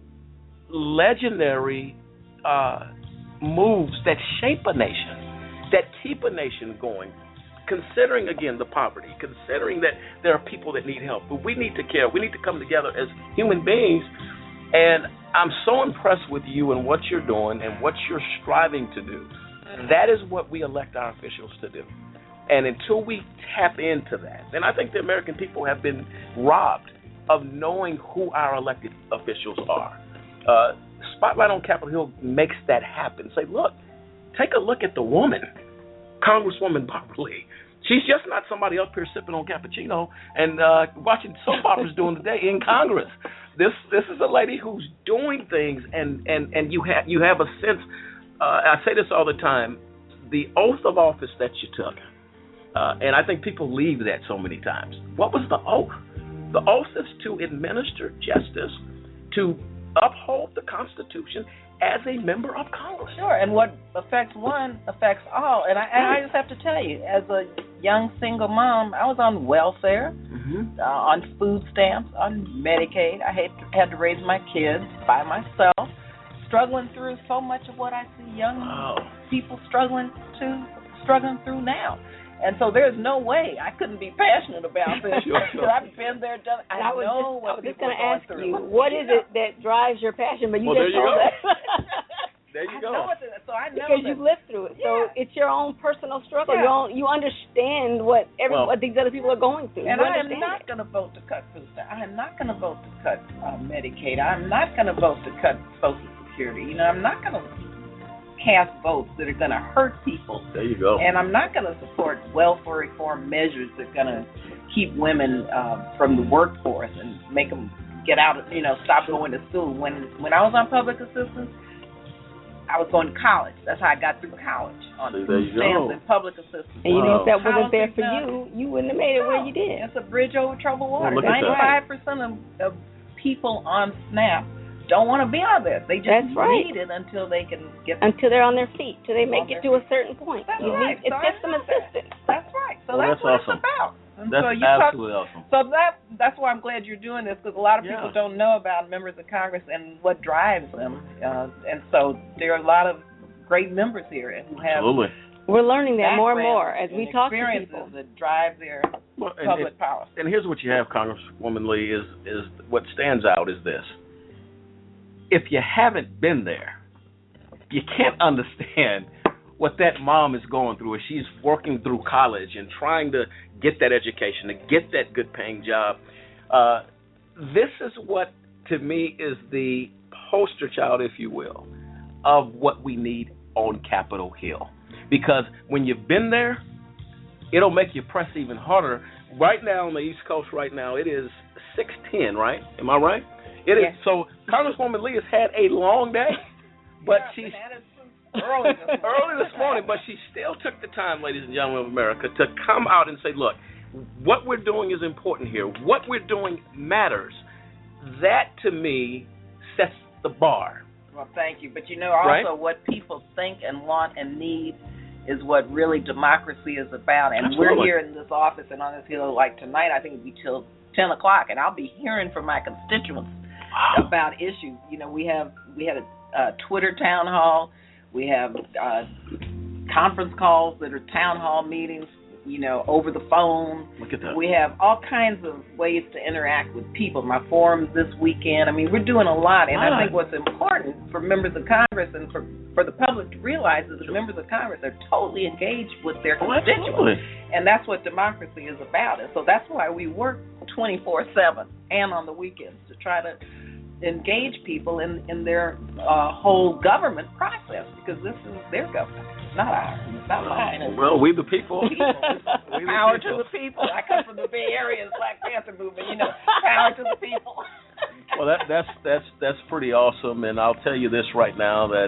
legendary uh, moves that shape a nation, that keep a nation going, considering, again, the poverty, considering that there are people that need help. But we need to care. We need to come together as human beings. And I'm so impressed with you and what you're doing and what you're striving to do. That is what we elect our officials to do. And until we tap into that, and I think the American people have been robbed of knowing who our elected officials are. Uh, Spotlight on Capitol Hill makes that happen. Say, look, take a look at the woman, Congresswoman Barbara Lee. She's just not somebody up here sipping on cappuccino and uh, watching soap operas doing today in Congress. This this is a lady who's doing things, and, and, and you have you have a sense. Uh, I say this all the time: the oath of office that you took, uh, and I think people leave that so many times. What was the oath? The oath is to administer justice, to uphold the Constitution as a member of Congress. Sure, and what affects one affects all. And I, and I just have to tell you, as a young single mom, I was on welfare, mm-hmm. uh, on food stamps, on Medicaid. I had to, had to raise my kids by myself, struggling through so much of what I see young Wow. people struggling to struggling through now. And so there's no way I couldn't be passionate about this. Sure, sure. I've been there, done. I, I was know just, what I was just people going to are ask going you, through. what is it that drives your passion? But you Well, just there you told go. us. There you I go. know it, so I know Because that, you've lived through it, so Yeah. it's your own personal struggle. Yeah. You own, you understand what every Well- what these other people are going through. And you I am understand not it. going to vote to cut food stamps. I am not going to vote to cut uh, Medicaid. I'm not going to vote to cut Social Security. You know, I'm not going to cast votes that are going to hurt people. There you go. And I'm not going to support welfare reform measures that are going to keep women uh, from the workforce and make them get out of, you know, stop going to school. When when I was on public assistance, I was going to college. That's how I got through college, on See, there food you stamps go. and public assistance. And you know, if that Wow. wasn't there for Housing, you, you wouldn't have made it where you did. It's a bridge over troubled water. Well, look at that. ninety-five percent of, of people on SNAP don't want to be on this. They just That's right. need it until they can get Until they're on their feet, till they make On it their to a certain point. That's You right. need, it's So I just some know that. assistance. That's right. So Well, that's, that's what awesome. it's about. And That's so you talk, absolutely awesome. So that that's why I'm glad you're doing this, because a lot of Yeah. people don't know about members of Congress and what drives them. Uh, and so there are a lot of great members here who have Absolutely. We're learning that more and more backgrounds as we and talk to experiences people. that drive their Well, and, public and, policy. and here's what you have, Congresswoman Lee, is is what stands out is this. If you haven't been there, you can't understand what that mom is going through as she's working through college and trying to get that education, to get that good paying job. Uh, this is what, to me, is the poster child, if you will, of what we need on Capitol Hill. Because when you've been there, it'll make you press even harder. Right now on the East Coast right now, it is six ten, right? Am I right? It Yes. is. So Congresswoman Lee has had a long day, but Yeah, she's been at it since early this morning. early this morning, but she still took the time, ladies and gentlemen of America, to come out and say, look, what we're doing is important here. What we're doing matters. That, to me, sets the bar. Well, thank you. But you know also Right? what people think and want and need is what really democracy is about. And Absolutely. we're here in this office and on this Hill, like tonight, I think it'll be till ten o'clock, and I'll be hearing from my constituents Wow. about issues. You know, we have we had a uh, Twitter town hall. We have uh, conference calls that are town hall meetings, you know, over the phone. Look at that. We have all kinds of ways to interact with people. My forums this weekend. I mean, we're doing a lot, and I think what's important for members of Congress and for, for the public to realize is that members of Congress are totally engaged with their Oh, constituents, absolutely. and that's what democracy is about. And so that's why we work twenty-four seven and on the weekends to try to engage people in, in their uh, whole government process, because this is their government. It's not ours. It's not mine. It's Well, we the people. We the power people. to the people. I come from the Bay Area and Black Panther movement. You know, power to the people. Well, that, that's that's that's pretty awesome, and I'll tell you this right now that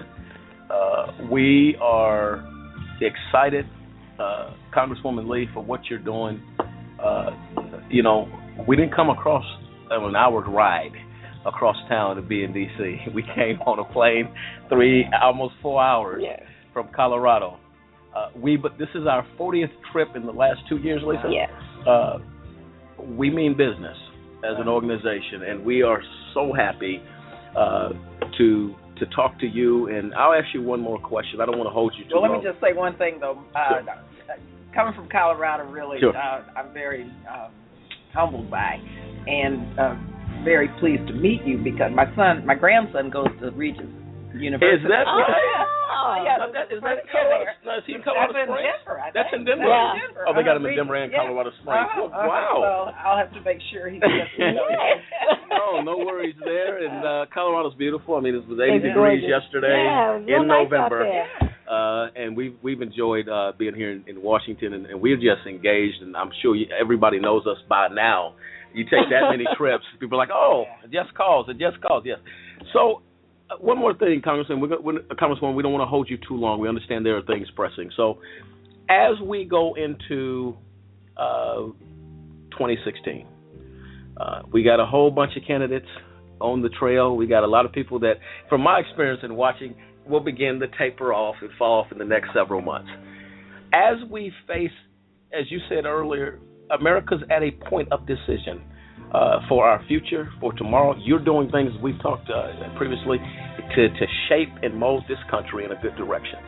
uh, we are excited, uh, Congresswoman Lee, for what you're doing. Uh, you know, we didn't come across an hour's ride across town to be in D C. We came on a plane three, almost four hours Yes. from Colorado. Uh, we, but this is our fortieth trip in the last two years, Lisa. Yes. Uh, we mean business as an organization, and we are so happy uh, to to talk to you. And I'll ask you one more question. I don't want to hold you too Well, let long. me just say one thing, though. Uh, coming from Colorado, really, Sure. uh, I'm very um, humbled by and uh, very pleased to meet you, because my son, my grandson goes to Regis University. Is that Oh, right? Oh, yeah. Is that, is Right that Colorado? there. No, is he in Colorado That's in Springs? Denver, I That's think. in Denver. Yeah. That's in Denver. Oh, they got him Uh-huh, in Denver and Regis, Colorado yeah. Springs. Uh-huh, Well, uh-huh. wow. So I'll have to make sure he gets to know you. No, no worries there. And uh, Colorado's beautiful. I mean, it was eighty It's degrees gorgeous. yesterday Yeah, it was real in nice out November. there. Uh, and we've we've enjoyed uh, being here in, in Washington, and, and we're just engaged. And I'm sure you, everybody knows us by now. You take that many trips, people are like, oh, it just calls, it just calls, yes. So uh, one more thing, Congressman, we're, we're, Congresswoman, we don't want to hold you too long. We understand there are things pressing. So as we go into uh, twenty sixteen, uh, we got a whole bunch of candidates on the trail. We got a lot of people that, from my experience in watching, will begin to taper off and fall off in the next several months. As we face, as you said earlier, America's at a point of decision. uh, for our future, for tomorrow. You're doing things we've talked uh, previously to, to shape and mold this country in a good direction.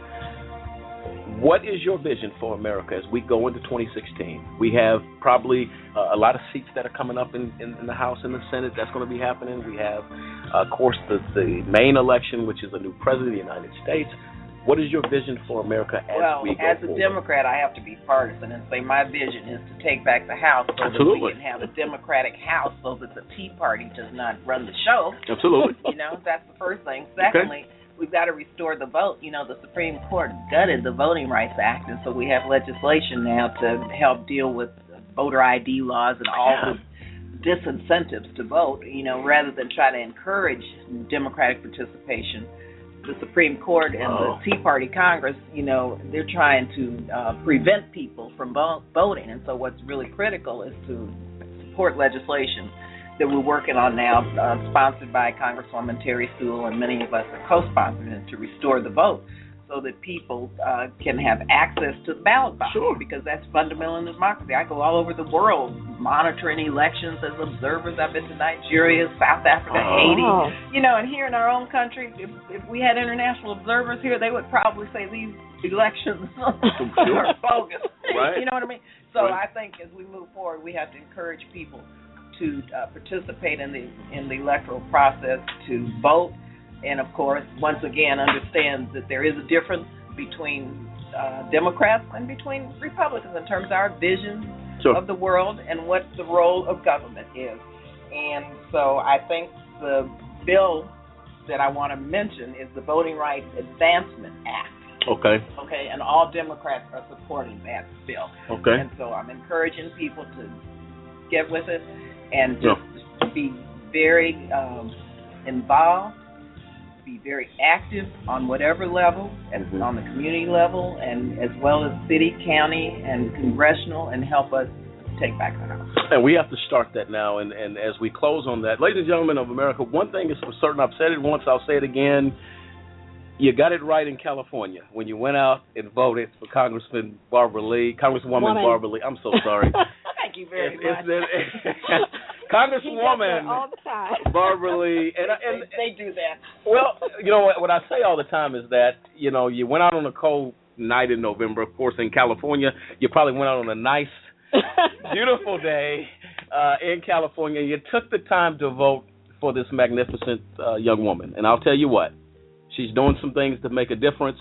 What is your vision for America as we go into twenty sixteen? We have probably uh, a lot of seats that are coming up in, in, in the House and the Senate. That's going to be happening. We have, uh, of course, the, the main election, which is a new president of the United States. What is your vision for America as well, we go as a forward? Democrat, I have to be partisan and say my vision is to take back the House so Absolutely. that we can have a Democratic House so that the Tea Party does not run the show. Absolutely. You know, that's the first thing. Secondly, okay. we've got to restore the vote. You know, the Supreme Court gutted the Voting Rights Act, and so we have legislation now to help deal with voter I D laws and all yeah. the disincentives to vote, you know, rather than try to encourage democratic participation. The Supreme Court and oh. the Tea Party Congress, you know, they're trying to uh, prevent people from vo- voting. And so what's really critical is to support legislation that we're working on now, uh, sponsored by Congresswoman Terry Sewell, and many of us are co-sponsoring it, to restore the vote so that people uh, can have access to the ballot box. Sure. Because that's fundamental in democracy. I go all over the world monitoring elections as observers. I've been to Nigeria, South Africa, oh. Haiti. You know, and here in our own country, if, if we had international observers here, they would probably say these elections are bogus. Right. You know what I mean? So right. I think as we move forward, we have to encourage people to uh, participate in the in the electoral process, to vote, and of course, once again, understand that there is a difference between uh, Democrats and between Republicans in terms of our vision sure. of the world and what the role of government is. And so I think the bill that I want to mention is the Voting Rights Advancement Act. Okay. Okay, and all Democrats are supporting that bill. Okay. And so I'm encouraging people to get with it and just yeah. be very um, involved, be very active on whatever level, mm-hmm. on the community level, and as well as city, county, and congressional, and help us take back the House. And we have to start that now. And, and as we close on that, ladies and gentlemen of America, one thing is for certain. I've said it once, I'll say it again. You got it right in California when you went out and voted for Congressman Barbara Lee, Congresswoman Woman. Barbara Lee. I'm so sorry. Thank you very it's, much. It's, it's, Congresswoman all the time. Barbara Lee. And, and they, they do that. Well, you know, what, what I say all the time is that, you know, you went out on a cold night in November. Of course, in California, you probably went out on a nice, beautiful day uh, in California. You took the time to vote for this magnificent uh, young woman. And I'll tell you what. She's doing some things to make a difference.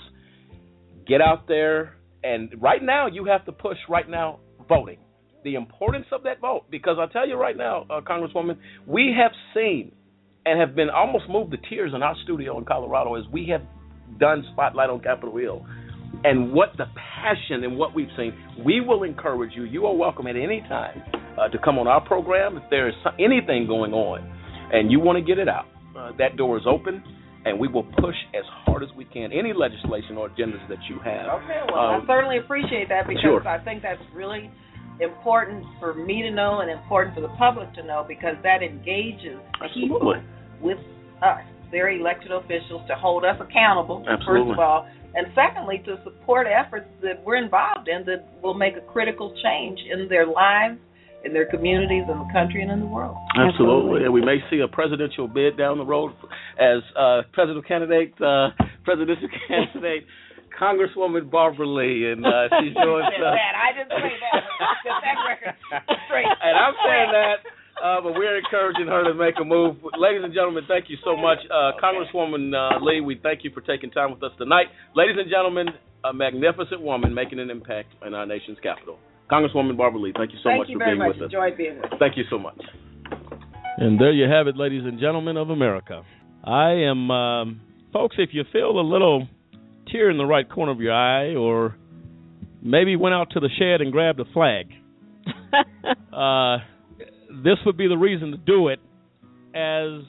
Get out there, and right now you have to push right now voting. The importance of that vote, because I'll tell you right now, uh, Congresswoman, we have seen and have been almost moved to tears in our studio in Colorado as we have done Spotlight on Capitol Hill. And what the passion and what we've seen, we will encourage you. You are welcome at any time uh, to come on our program if there is anything going on and you want to get it out. Uh, that door is open. And we will push as hard as we can any legislation or agendas that you have. Okay, well, um, I certainly appreciate that because sure. I think that's really important for me to know and important for the public to know because that engages people Absolutely. with us, their elected officials, to hold us accountable, Absolutely. first of all, and secondly, to support efforts that we're involved in that will make a critical change in their lives, in their communities, in the country, and in the world. Absolutely. Absolutely. And we may see a presidential bid down the road as uh, presidential candidate, uh, presidential candidate, Congresswoman Barbara Lee, and uh, she's doing stuff. I didn't say that. Get that record straight. And I'm saying that, uh, but we're encouraging her to make a move. Ladies and gentlemen, thank you so much. Uh, okay. Congresswoman uh, Lee, we thank you for taking time with us tonight. Ladies and gentlemen, a magnificent woman making an impact in our nation's capital. Congresswoman Barbara Lee, thank you so thank much you for being much. with us. Enjoyed being with us. Thank you so much. And there you have it, ladies and gentlemen of America. I am, um, folks, if you feel a little tear in the right corner of your eye or maybe went out to the shed and grabbed a flag, uh, this would be the reason to do it. As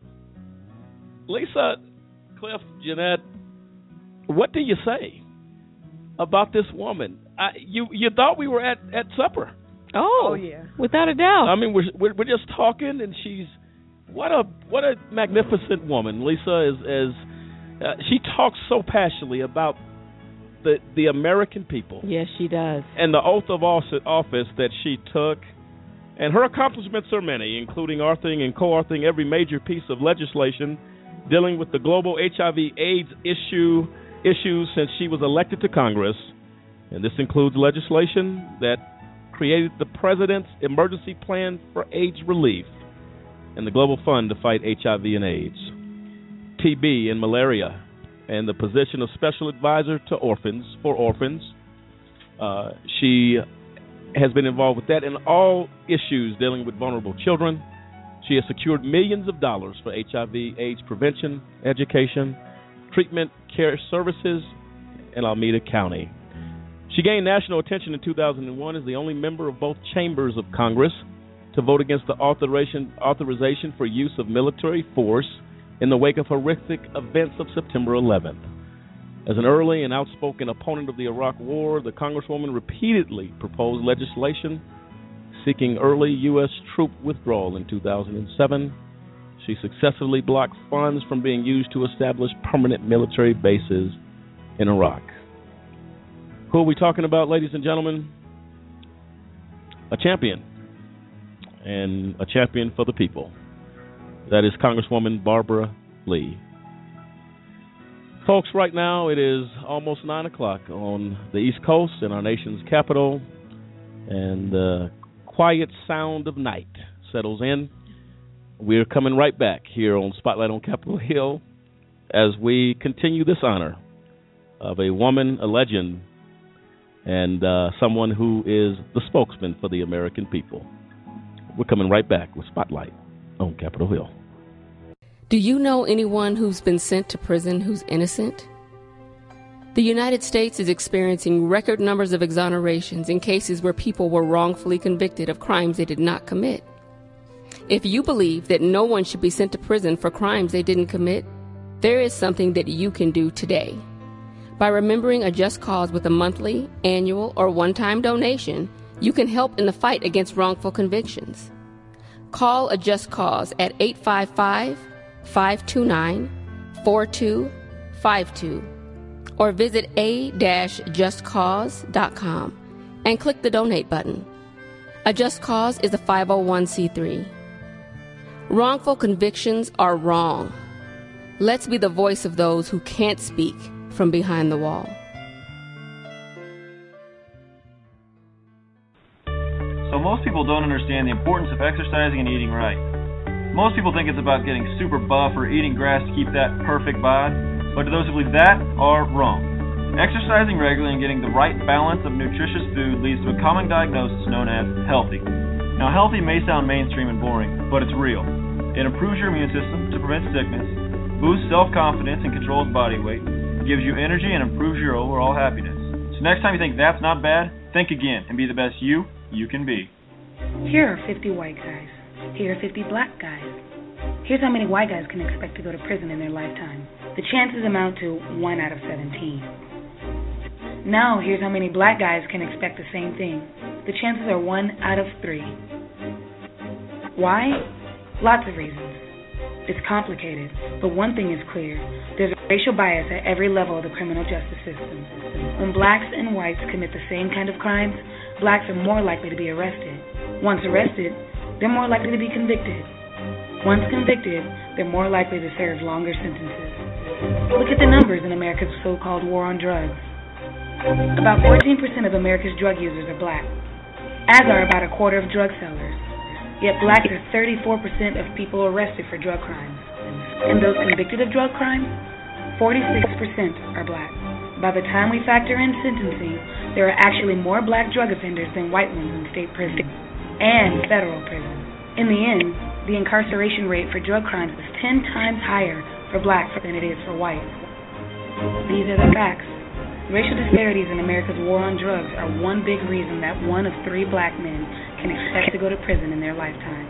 Lisa, Cliff, Jeanette, what do you say about this woman? I, you you thought we were at, at supper. Oh, Oh, yeah. without a doubt. I mean, we're, we're we're just talking, and she's what a what a magnificent woman. Lisa is is uh, she talks so passionately about the the American people Yes, she does. and the oath of office office that she took, And her accomplishments are many, including authoring and co-authoring every major piece of legislation dealing with the global H I V AIDS issue issues since she was elected to Congress. And this includes legislation that created the President's Emergency Plan for AIDS Relief and the Global Fund to fight H I V and AIDS, T B and malaria, and the position of Special Advisor to Orphans for Orphans. Uh, she has been involved with that and all issues dealing with vulnerable children. She has secured millions of dollars for H I V AIDS prevention, education, treatment, care services in Alameda County. She gained national attention in two thousand one as the only member of both chambers of Congress to vote against the authorization, authorization for use of military force in the wake of horrific events of September eleventh. As an early and outspoken opponent of the Iraq War, the Congresswoman repeatedly proposed legislation seeking early U S troop withdrawal in two thousand seven. She successfully blocked funds from being used to establish permanent military bases in Iraq. Who are we talking about, ladies and gentlemen? A champion, and a champion for the people. That is Congresswoman Barbara Lee. Folks, right now it is almost nine o'clock on the East Coast in our nation's capital, and the quiet sound of night settles in. We're coming right back here on Spotlight on Capitol Hill as we continue this honor of a woman, a legend, and uh, someone who is the spokesman for the American people. We're coming right back with Spotlight on Capitol Hill. Do you know anyone who's been sent to prison who's innocent? The United States is experiencing record numbers of exonerations in cases where people were wrongfully convicted of crimes they did not commit. If you believe that no one should be sent to prison for crimes they didn't commit, there is something that you can do today. By remembering a just cause with a monthly, annual, or one-time donation, you can help in the fight against wrongful convictions. Call a just cause at eight five five, five two nine, four two five two or visit a dash just cause dot com and click the donate button. A Just Cause is a five oh one c three. Wrongful convictions are wrong. Let's be the voice of those who can't speak from behind the wall. So most people don't understand the importance of exercising and eating right. Most people think it's about getting super buff or eating grass to keep that perfect bod, but to those who believe that are wrong. Exercising regularly and getting the right balance of nutritious food leads to a common diagnosis known as healthy. Now, healthy may sound mainstream and boring, but it's real. It improves your immune system to prevent sickness, boosts self-confidence and controls body weight, gives you energy and improves your overall happiness. So next time you think that's not bad, think again and be the best you you can be. Here are fifty white guys. Here are fifty black guys. Here's how many white guys can expect to go to prison in their lifetime. The chances amount to one out of seventeen. Now, here's how many black guys can expect the same thing. The chances are one out of three. Why? Lots of reasons. It's complicated, but one thing is clear. There's a racial bias at every level of the criminal justice system. When blacks and whites commit the same kind of crimes, blacks are more likely to be arrested. Once arrested, they're more likely to be convicted. Once convicted, they're more likely to serve longer sentences. Look at the numbers in America's so-called war on drugs. About fourteen percent of America's drug users are black, as are about a quarter of drug sellers. Yet blacks are thirty-four percent of people arrested for drug crimes. And those convicted of drug crimes, forty-six percent are black. By the time we factor in sentencing, there are actually more black drug offenders than white ones in state prisons and federal prisons. In the end, the incarceration rate for drug crimes is ten times higher for blacks than it is for whites. These are the facts. Racial disparities in America's war on drugs are one big reason that one of three black men can expect to go to prison in their lifetime.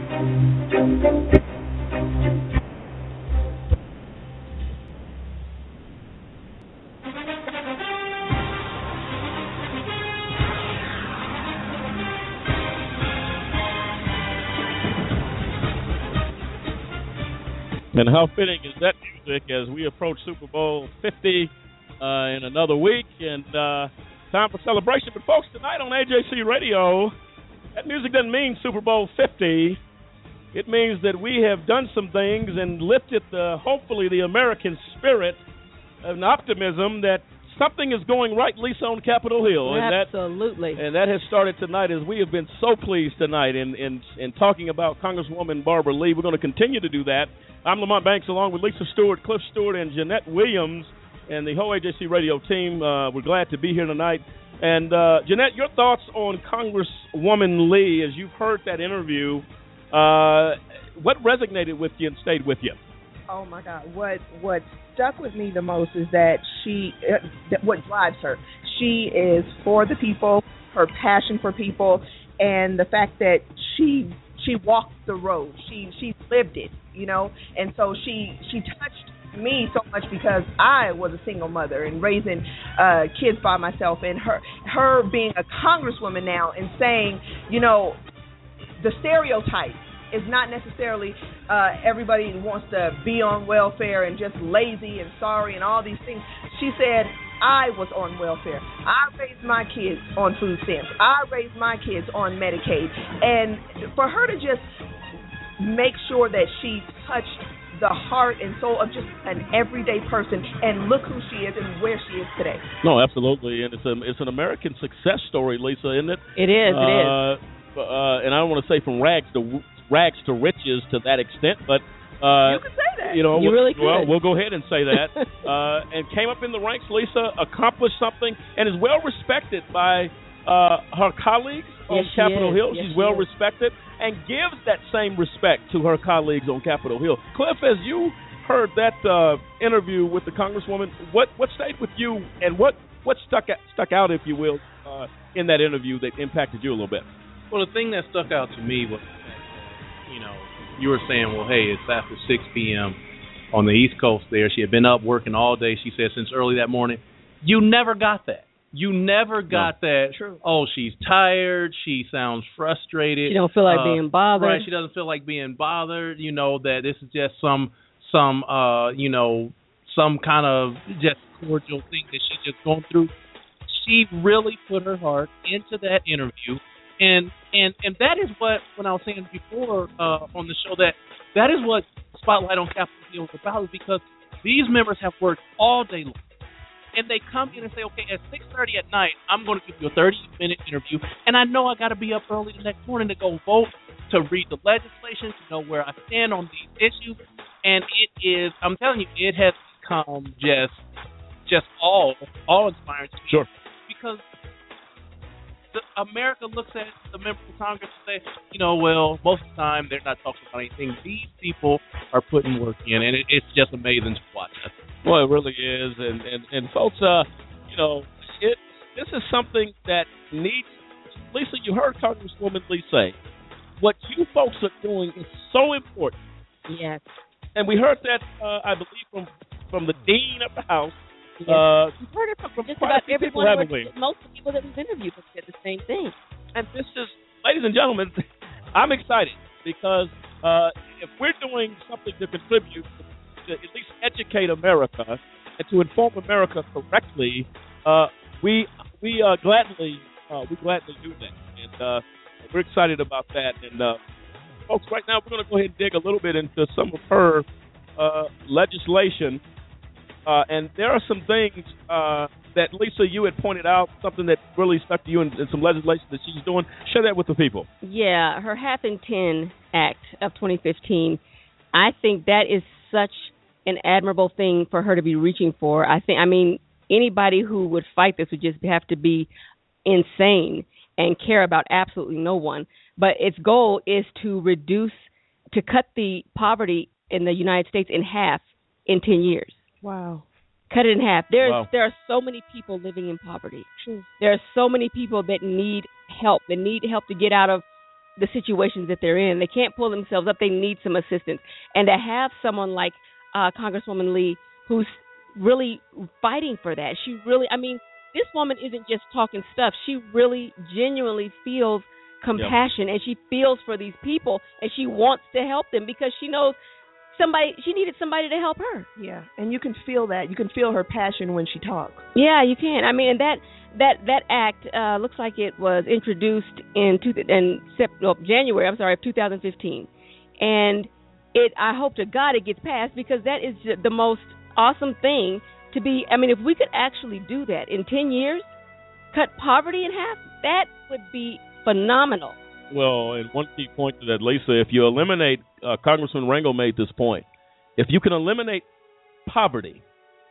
And how fitting is that music as we approach Super Bowl fifty uh, in another week, and uh, time for celebration. But folks, tonight on A J C Radio, That music doesn't mean Super Bowl fifty. It means that we have done some things and lifted the, hopefully, the American spirit and optimism that something is going right, Lisa, on Capitol Hill. And Absolutely. That, and that has started tonight, as we have been so pleased tonight in, in, in talking about Congresswoman Barbara Lee. We're going to continue to do that. I'm Lamont Banks, along with Lisa Stewart, Cliff Stewart, and Jeanette Williams, and the whole A J C radio team. Uh, we're glad to be here tonight. And, uh, Jeanette, your thoughts on Congresswoman Lee, as you've heard that interview, uh, what resonated with you and stayed with you? Oh my God! What what stuck with me the most is that she, uh, that what drives her. She is for the people. Her passion for people, and the fact that she she walked the road. She she lived it, you know. And so she she touched me so much because I was a single mother and raising uh, kids by myself. And her her being a congresswoman now and saying, you know, the stereotype is not necessarily uh, everybody wants to be on welfare and just lazy and sorry and all these things. She said, I was on welfare. I raised my kids on food stamps. I raised my kids on Medicaid. And for her to just make sure that she touched the heart and soul of just an everyday person, and look who she is and where she is today. No, absolutely. And it's, a, it's an American success story, Lisa, isn't it? It is, uh, it is. Uh, and I don't want to say from rags to rags to riches to that extent, but uh, you can say that. You know, you we'll, really could. Well, we'll go ahead and say that. uh, and came up in the ranks, Lisa, accomplished something, and is well respected by uh, her colleagues on yes, Capitol is. Hill. Yes, She's she well is. respected and gives that same respect to her colleagues on Capitol Hill. Cliff, as you heard that uh, interview with the Congresswoman, what what stayed with you, and what what stuck stuck out, if you will, uh, in that interview that impacted you a little bit? Well, the thing that stuck out to me was, you know, you were saying, well, hey, it's after six p.m. on the East Coast there. She had been up working all day, she said, since early that morning. You never got that. You never got no. that, True. Oh, she's tired, she sounds frustrated. She don't feel like uh, being bothered. Right, she doesn't feel like being bothered, you know, that this is just some, some uh, you know, some kind of just cordial thing that she's just going through. She really put her heart into that interview. And and and that is what, when I was saying before uh, on the show, that that is what Spotlight on Capitol Hill is about, is because these members have worked all day long. And they come in and say, okay, at six thirty at night, I'm going to give you a thirty-minute interview. And I know I got to be up early the next morning to go vote, to read the legislation, to know where I stand on these issues. And it is, I'm telling you, it has become just just all, all inspiring to me. Sure. Because The, America looks at the members of Congress and say, you know, well, most of the time they're not talking about anything. These people are putting work in, and it, it's just amazing to watch. Well, it really is, and and, and folks, uh, you know, it this is something that needs. Lisa, you heard Congresswoman Lee say, what you folks are doing is so important. Yes. And we heard that, uh, I believe, from from the dean of the House. Yes. Uh, We've heard it from, from just quite about a few people, everyone. haven't we? Most of the people that we've interviewed have said the same thing. And this is, ladies and gentlemen, I'm excited because uh, if we're doing something to contribute to at least educate America and to inform America correctly, uh, we we uh, gladly uh, we gladly do that, and uh, we're excited about that. And uh, folks, right now we're going to go ahead and dig a little bit into some of her uh, legislation. Uh, and there are some things uh, that, Lisa, you had pointed out, something that really stuck to you in, in some legislation that she's doing. Share that with the people. Yeah, her Half in ten Act of twenty fifteen, I think that is such an admirable thing for her to be reaching for. I think, I mean, anybody who would fight this would just have to be insane and care about absolutely no one. But its goal is to reduce, to cut the poverty in the United States in half in ten years. Wow. Cut it in half. There's Wow. there are so many people living in poverty. There are so many people that need help. They need help to get out of the situations that they're in. They can't pull themselves up. They need some assistance. And to have someone like uh, Congresswoman Lee, who's really fighting for that. She really, I mean, this woman isn't just talking stuff. She really genuinely feels compassion, yep. and she feels for these people, and she wants to help them because she knows somebody, she needed somebody to help her. Yeah, and you can feel that. You can feel her passion when she talks. Yeah, you can. I mean, and that that that act uh, looks like it was introduced in two, in no, January. I'm sorry, of two thousand fifteen, and it. I hope to God it gets passed because that is the most awesome thing to be. I mean, if we could actually do that in ten years, cut poverty in half, that would be phenomenal. Well, and one key point to that, Lisa, if you eliminate, uh, Congressman Rangel made this point, if you can eliminate poverty,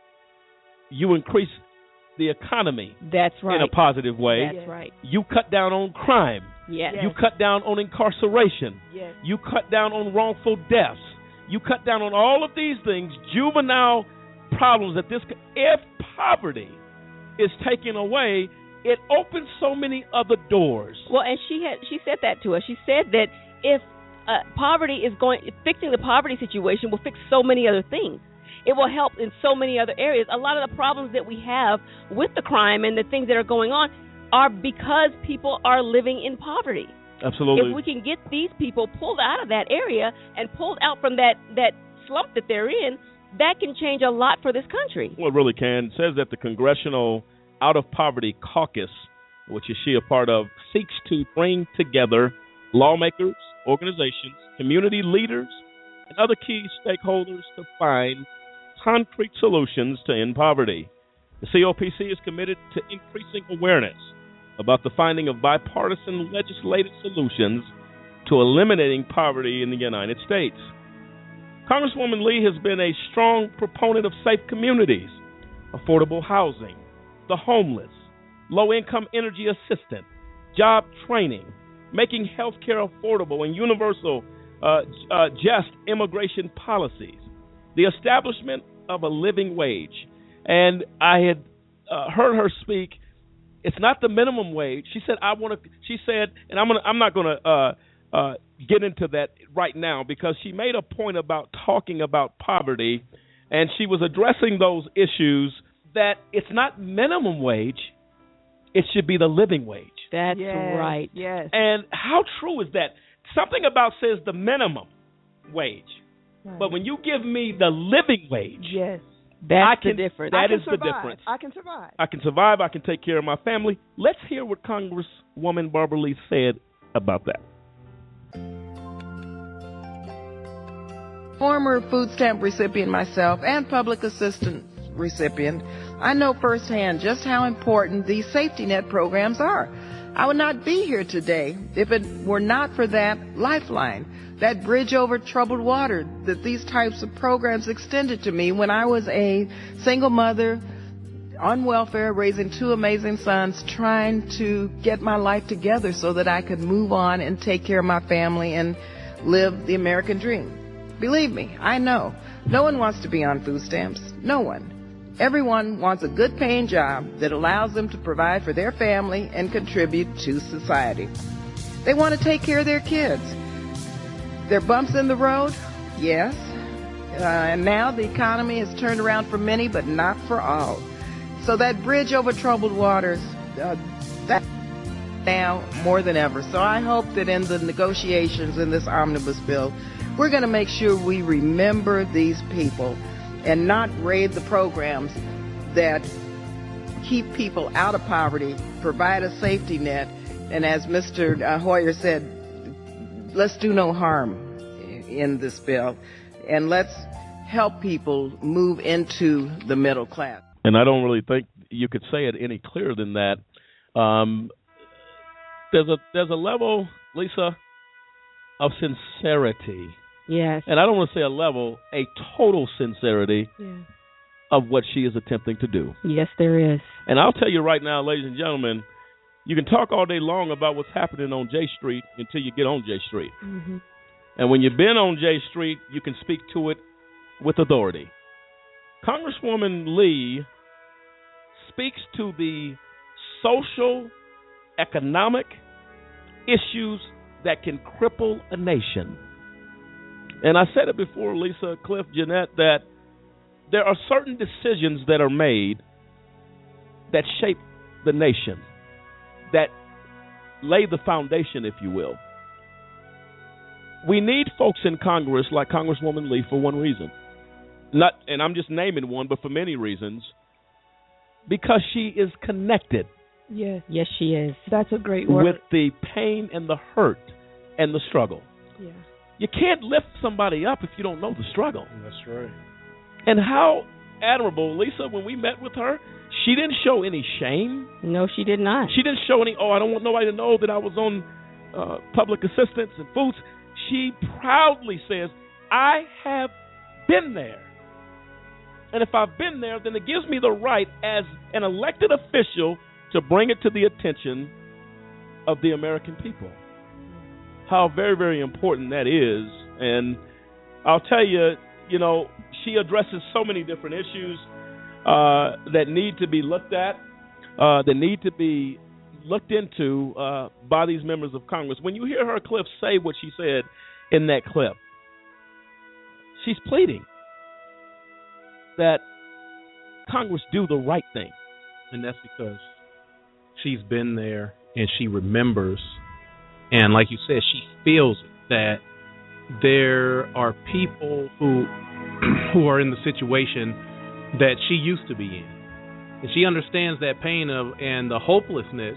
you increase the economy. That's right. In a positive way. That's right. You cut down on crime. Yes. You cut down on incarceration. Yes. You cut down on wrongful deaths. You cut down on all of these things, juvenile problems that this, if poverty is taken away, it opens so many other doors. Well, and she had she said that to us. She said that if uh, poverty is going, fixing the poverty situation will fix so many other things. It will help in so many other areas. A lot of the problems that we have with the crime and the things that are going on are because people are living in poverty. Absolutely. If we can get these people pulled out of that area and pulled out from that, that slump that they're in, that can change a lot for this country. Well, it really can. It says that the Congressional Out of Poverty Caucus, which is she a part of, seeks to bring together lawmakers, organizations, community leaders, and other key stakeholders to find concrete solutions to end poverty. The C O P C is committed to increasing awareness about the finding of bipartisan legislative solutions to eliminating poverty in the United States. Congresswoman Lee has been a strong proponent of safe communities, affordable housing, the homeless, low-income energy assistance, job training, making health care affordable and universal uh, uh, just immigration policies, the establishment of a living wage. And I had uh, heard her speak. It's not the minimum wage. She said, "I want to." She said, and I'm gonna. I'm not going to uh, uh, get into that right now because she made a point about talking about poverty, and she was addressing those issues. That it's not minimum wage; it should be the living wage. That's yes, right. Yes. And how true is that? Something about says the minimum wage, right. But when you give me the living wage, yes. That's I can, the difference. That I is can the difference. I can survive. I can survive. I can take care of my family. Let's hear what Congresswoman Barbara Lee said about that. Former food stamp recipient myself and public assistance recipient, I know firsthand just how important these safety net programs are. I would not be here today if it were not for that lifeline, that bridge over troubled water that these types of programs extended to me when I was a single mother on welfare, raising two amazing sons, trying to get my life together so that I could move on and take care of my family and live the American dream. Believe me, I know. No one wants to be on food stamps. No one. Everyone wants a good-paying job that allows them to provide for their family and contribute to society. They want to take care of their kids. There are bumps in the road, yes. Uh, and now the economy has turned around for many, but not for all. So that bridge over troubled waters, uh, that now more than ever. So I hope that in the negotiations in this omnibus bill, we're going to make sure we remember these people and not raid the programs that keep people out of poverty, provide a safety net, and as Mister Hoyer said, let's do no harm in this bill, and let's help people move into the middle class. And I don't really think you could say it any clearer than that. Um, there's a there's a level, Lisa, of sincerity. Yes. And I don't want to say a level, a total sincerity yeah. of what she is attempting to do. Yes, there is. And I'll tell you right now, ladies and gentlemen, you can talk all day long about what's happening on J Street until you get on J Street. Mm-hmm. And when you've been on J Street, you can speak to it with authority. Congresswoman Lee speaks to the social, economic issues that can cripple a nation. And I said it before, Lisa, Cliff, Jeanette, that there are certain decisions that are made that shape the nation, that lay the foundation, if you will. We need folks in Congress like Congresswoman Lee for one reason. Not, and I'm just naming one, but for many reasons. Because she is connected Yes. Yes, she is. That's a great word. With the pain and the hurt and the struggle. Yeah. You can't lift somebody up if you don't know the struggle. That's right. And how admirable, Lisa, when we met with her, she didn't show any shame. No, she did not. She didn't show any, oh, I don't want nobody to know that I was on uh, public assistance and foods. She proudly says, I have been there. And if I've been there, then it gives me the right as an elected official to bring it to the attention of the American people. How very, very important that is. And I'll tell you, you know, she addresses so many different issues uh, that need to be looked at, uh, that need to be looked into uh, by these members of Congress. When you hear her, Cliff, say what she said in that clip, she's pleading that Congress do the right thing. And that's because she's been there and she remembers. And like you said, she feels that there are people who who are in the situation that she used to be in. And she understands that pain of and the hopelessness.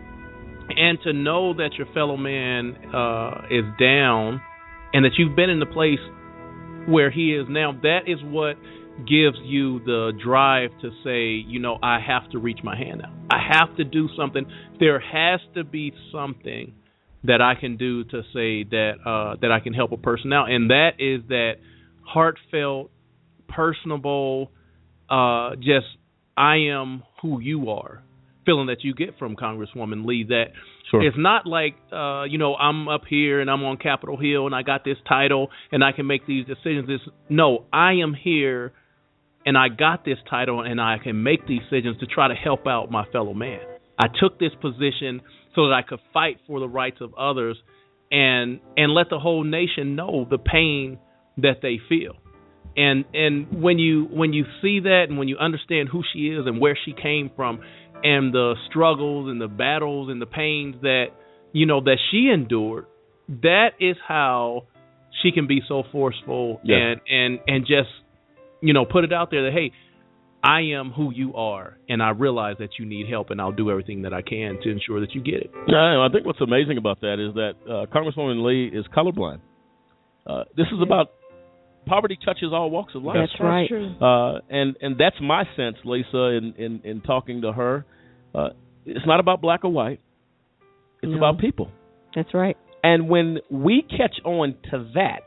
And to know that your fellow man uh, is down and that you've been in the place where he is now, that is what gives you the drive to say, you know, I have to reach my hand out. I have to do something. There has to be something that I can do to say that uh, that I can help a person out. And that is that heartfelt, personable, uh, just I am who you are feeling that you get from Congresswoman Lee. That sure. It's not like, uh, you know, I'm up here and I'm on Capitol Hill and I got this title and I can make these decisions. It's, no, I am here and I got this title and I can make these decisions to try to help out my fellow man. I took this position so that I could fight for the rights of others and and let the whole nation know the pain that they feel. And and when you when you see that and when you understand who she is and where she came from and the struggles and the battles and the pains that, you know, that she endured, that is how she can be so forceful yes. and, and, and just, you know, put it out there that, hey, I am who you are, and I realize that you need help, and I'll do everything that I can to ensure that you get it. Yeah, I think what's amazing about that is that uh, Congresswoman Lee is colorblind. Uh, this is about poverty touches all walks of life. That's right. Uh, and, and that's my sense, Lisa, in, in, in talking to her. Uh, it's not about black or white. It's no. about people. That's right. And when we catch on to that,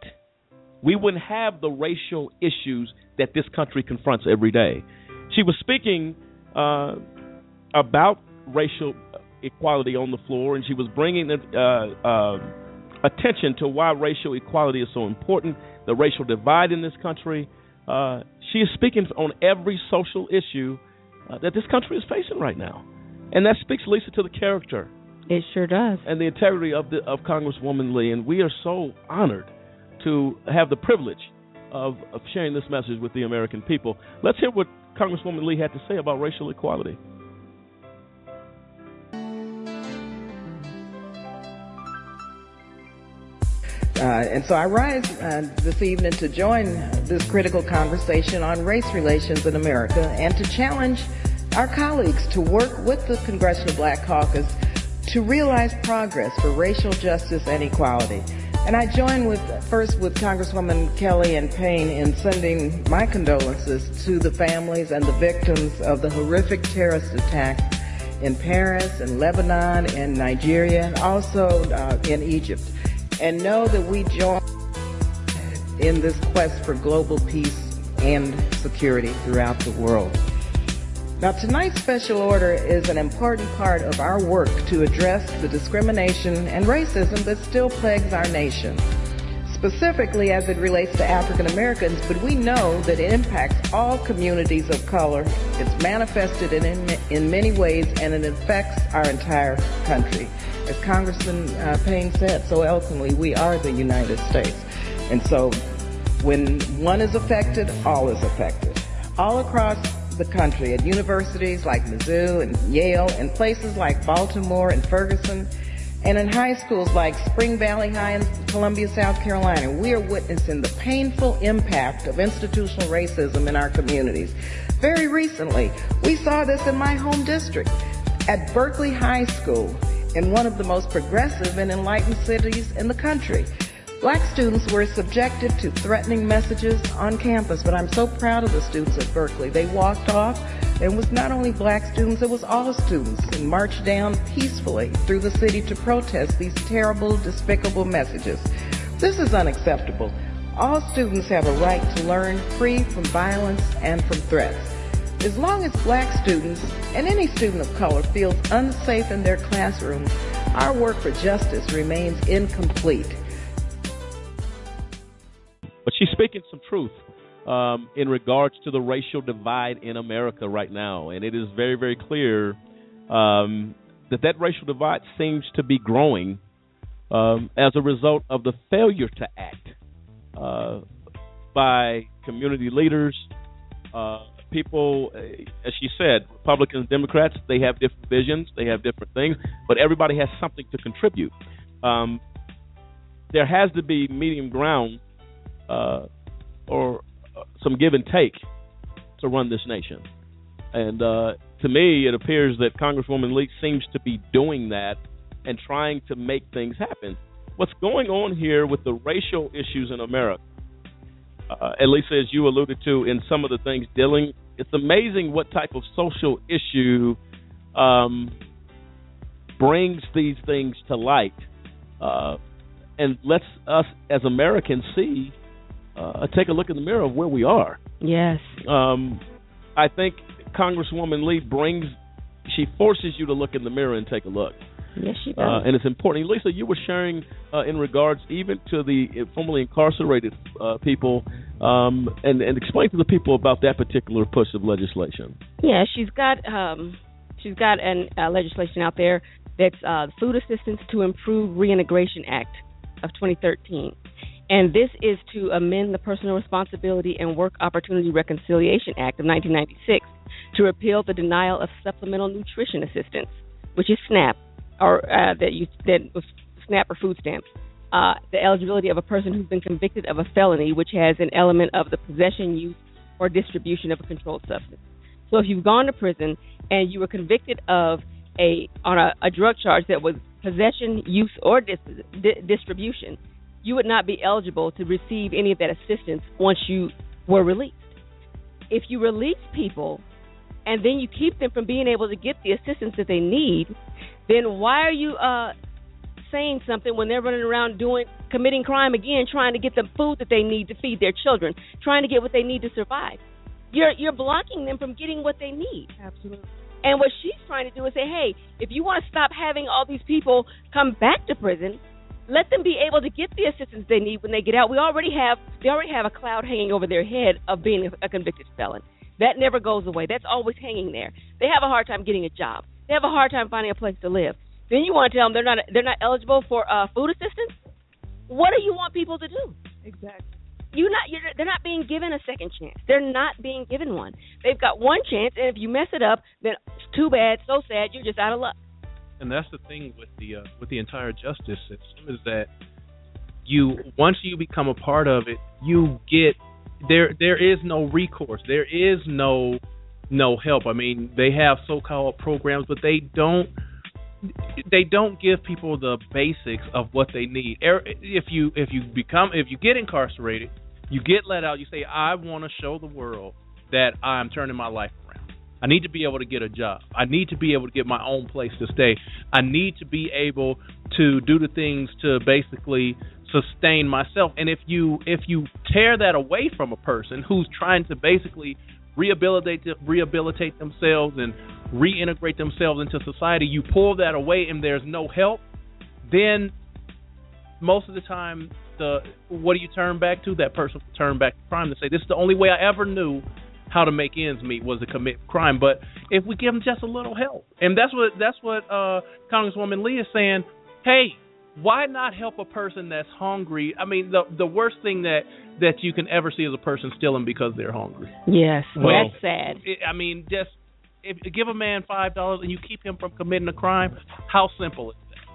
we wouldn't have the racial issues that this country confronts every day. She was speaking uh, about racial equality on the floor, and she was bringing uh, uh, attention to why racial equality is so important, the racial divide in this country. Uh, she is speaking on every social issue uh, that this country is facing right now. And that speaks, Lisa, to the character. It sure does. And the integrity of, the, of Congresswoman Lee. And we are so honored to have the privilege of, of sharing this message with the American people. Let's hear what Congresswoman Lee had to say about racial equality. Uh, and so I rise uh, this evening to join this critical conversation on race relations in America and to challenge our colleagues to work with the Congressional Black Caucus to realize progress for racial justice and equality. And I join with first with Congresswoman Kelly and Payne in sending my condolences to the families and the victims of the horrific terrorist attacks in Paris, in Lebanon, in Nigeria, and also uh, in Egypt. And know that we join in this quest for global peace and security throughout the world. Now, tonight's special order is an important part of our work to address the discrimination and racism that still plagues our nation, specifically as it relates to African Americans, but we know that it impacts all communities of color. It's manifested in, in, in many ways, and it affects our entire country. As Congressman uh, Payne said so eloquently, we are the United States. And so when one is affected, all is affected. All across the country, at universities like Mizzou and Yale, and places like Baltimore and Ferguson, and in high schools like Spring Valley High in Columbia, South Carolina, we are witnessing the painful impact of institutional racism in our communities. Very recently, we saw this in my home district. at Berkeley High School, in one of the most progressive and enlightened cities in the country. Black students were subjected to threatening messages on campus, but I'm so proud of the students at Berkeley. They walked off. It was not only black students, it was all students, and marched down peacefully through the city to protest these terrible, despicable messages. This is unacceptable. All students have a right to learn free from violence and from threats. As long as black students and any student of color feels unsafe in their classrooms, our work for justice remains incomplete. But she's speaking some truth um, in regards to the racial divide in America right now. And it is very, very clear um, that that racial divide seems to be growing um, as a result of the failure to act uh, by community leaders, uh, people, as she said, Republicans, Democrats, they have different visions, they have different things, but everybody has something to contribute. Um, there has to be medium ground Uh, or uh, some give and take to run this nation. And uh, to me, it appears that Congresswoman Lee seems to be doing that and trying to make things happen. What's going on here with the racial issues in America, uh, at least as you alluded to in some of the things dealing, it's amazing what type of social issue um, brings these things to light uh, and lets us as Americans see Uh, take a look in the mirror of where we are. Yes. Um, I think Congresswoman Lee brings, she forces you to look in the mirror and take a look. Yes, she does. Uh, and it's important. Lisa, you were sharing uh, in regards even to the formerly incarcerated uh, people, um, and, and explain to the people about that particular push of legislation. Yeah, she's got um, she's got an uh, legislation out there that's uh, Food Assistance to Improve Reintegration Act of twenty thirteen. And this is to amend the Personal Responsibility and Work Opportunity Reconciliation Act of nineteen ninety-six to repeal the denial of supplemental nutrition assistance, which is SNAP, or uh, that you that was SNAP or food stamps. Uh, the eligibility of a person who's been convicted of a felony, which has an element of the possession, use, or distribution of a controlled substance. So if you've gone to prison and you were convicted of a on a, a drug charge that was possession, use, or dis- di- distribution, you would not be eligible to receive any of that assistance once you were released. If you release people and then you keep them from being able to get the assistance that they need, then why are you uh, saying something when they're running around doing, committing crime again, trying to get the food that they need to feed their children, trying to get what they need to survive? You're you're blocking them from getting what they need. Absolutely. And what she's trying to do is say, hey, if you want to stop having all these people come back to prison, let them be able to get the assistance they need when they get out. We already have they already have a cloud hanging over their head of being a convicted felon. That never goes away. That's always hanging there. They have a hard time getting a job. They have a hard time finding a place to live. Then you want to tell them they're not they're not eligible for uh, food assistance? What do you want people to do? Exactly. You not you're, they're not being given a second chance. They're not being given one. They've got one chance, and if you mess it up, then it's too bad, so sad, you're just out of luck. And that's the thing with the uh, with the entire justice system is that you once you become a part of it, you get there. There is no recourse. There is no no help. I mean, they have so-called programs, but they don't they don't give people the basics of what they need. If you if you become if you get incarcerated, you get let out. You say, I want to show the world that I'm turning my life around. I need to be able to get a job. I need to be able to get my own place to stay. I need to be able to do the things to basically sustain myself. And if you if you tear that away from a person who's trying to basically rehabilitate rehabilitate themselves and reintegrate themselves into society, you pull that away and there's no help, then most of the time, the what do you turn back to? That person will turn back to crime to say, this is the only way I ever knew how to make ends meet was to commit crime. But if we give them just a little help, and that's what that's what uh, Congresswoman Lee is saying, hey, why not help a person that's hungry? I mean, the the worst thing that, that you can ever see is a person stealing because they're hungry. Yes, well, that's sad. It, I mean, just if, give a man five dollars and you keep him from committing a crime, how simple is that?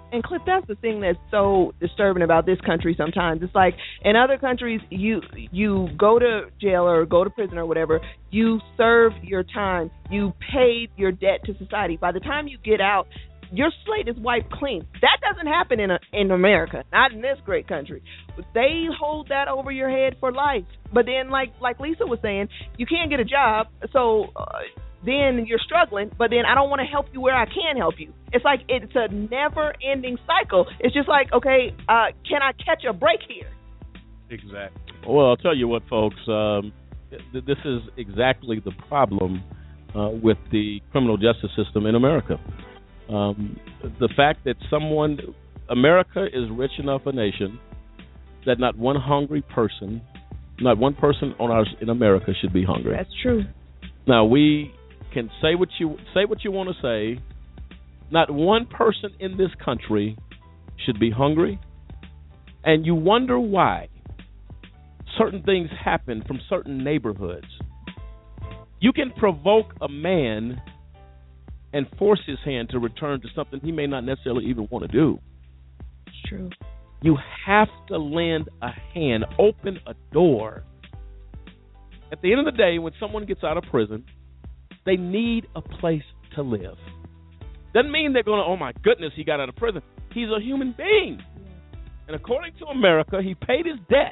And Cliff, that's the thing that's so disturbing about this country sometimes. It's like in other countries, you you go to jail or go to prison or whatever, you serve your time, you paid your debt to society. By the time you get out, your slate is wiped clean. That doesn't happen in a, in America, not in this great country. They hold that over your head for life. But then, like like Lisa was saying, you can't get a job, so uh, then you're struggling, but then I don't want to help you where I can help you. It's like it's a never-ending cycle. It's just like, okay, uh, can I catch a break here? Exactly. Well, I'll tell you what, folks, um, th- this is exactly the problem uh, with the criminal justice system in America. Um, the fact that someone, America is rich enough a nation that not one hungry person, not one person on our in America should be hungry. That's true. Now, we can say what you say what you want to say. Not one person in this country should be hungry, and you wonder why certain things happen from certain neighborhoods. You can provoke a man and force his hand to return to something he may not necessarily even want to do. It's true. You have to lend a hand, open a door. At the end of the day, when someone gets out of prison, they need a place to live. Doesn't mean they're going to, oh my goodness, he got out of prison. He's a human being. And according to America, he paid his debt.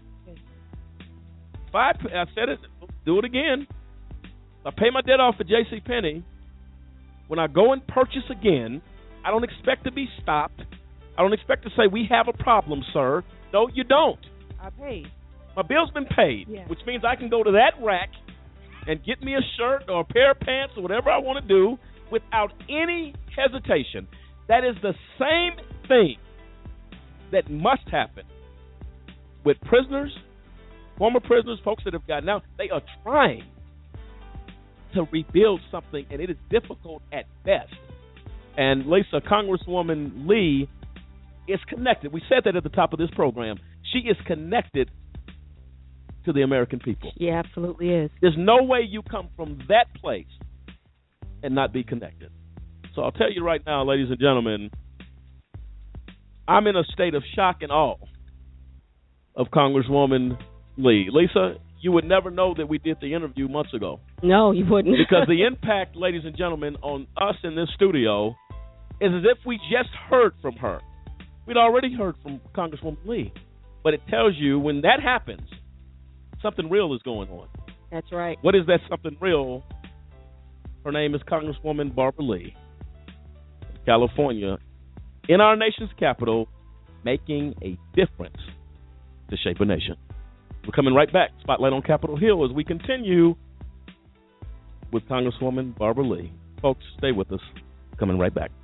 If I, I said it, do it again. If I pay my debt off at JCPenney, when I go and purchase again, I don't expect to be stopped. I don't expect to say, we have a problem, sir. No, you don't. I paid. My bill's been paid, yeah. Which means I can go to that rack and get me a shirt or a pair of pants or whatever I want to do without any hesitation. That is the same thing that must happen with prisoners, former prisoners, folks that have gotten out. They are trying to rebuild something, and it is difficult at best. And Lisa, Congresswoman Lee is connected. We said that at the top of this program. She is connected to the American people. She absolutely is. There's no way you come from that place and not be connected. So I'll tell you right now, ladies and gentlemen, I'm in a state of shock and awe of Congresswoman Lee. Lisa, you would never know that we did the interview months ago. No, you wouldn't. Because the impact, ladies and gentlemen, on us in this studio is as if we just heard from her. We'd already heard from Congresswoman Lee. But it tells you when that happens, something real is going on. That's right. What is that something real? Her name is Congresswoman Barbara Lee, California, in our nation's capital, making a difference to shape a nation. We're coming right back. Spotlight on Capitol Hill as we continue with Congresswoman Barbara Lee. Folks, stay with us. Coming right back.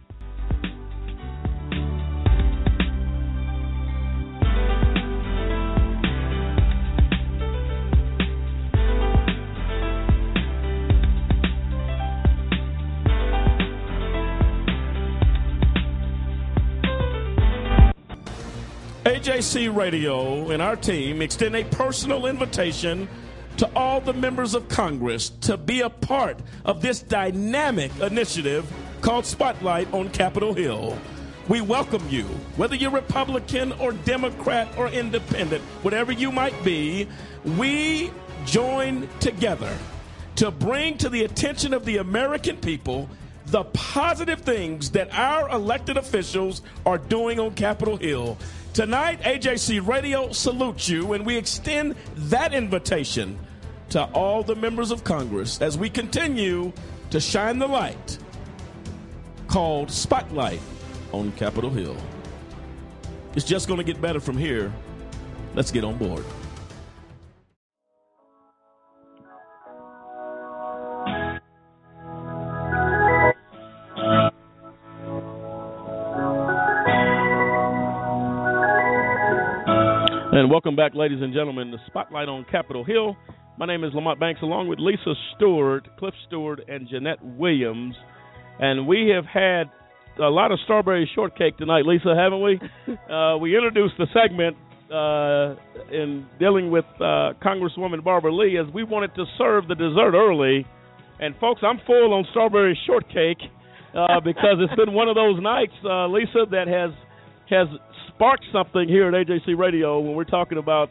A J C Radio and our team extend a personal invitation to all the members of Congress to be a part of this dynamic initiative called Spotlight on Capitol Hill. We welcome you, whether you're Republican or Democrat or Independent, whatever you might be. We join together to bring to the attention of the American people the positive things that our elected officials are doing on Capitol Hill. Tonight, A J C Radio salutes you, and we extend that invitation to all the members of Congress as we continue to shine the light called Spotlight on Capitol Hill. It's just going to get better from here. Let's get on board. And welcome back, ladies and gentlemen, to Spotlight on Capitol Hill. My name is Lamont Banks, along with Lisa Stewart, Cliff Stewart, and Jeanette Williams. And we have had a lot of strawberry shortcake tonight, Lisa, haven't we? uh, we introduced the segment uh, in dealing with uh, Congresswoman Barbara Lee as we wanted to serve the dessert early. And, folks, I'm full on strawberry shortcake. uh, because it's been one of those nights, uh, Lisa, that has has sparked something here at A J C Radio when we're talking about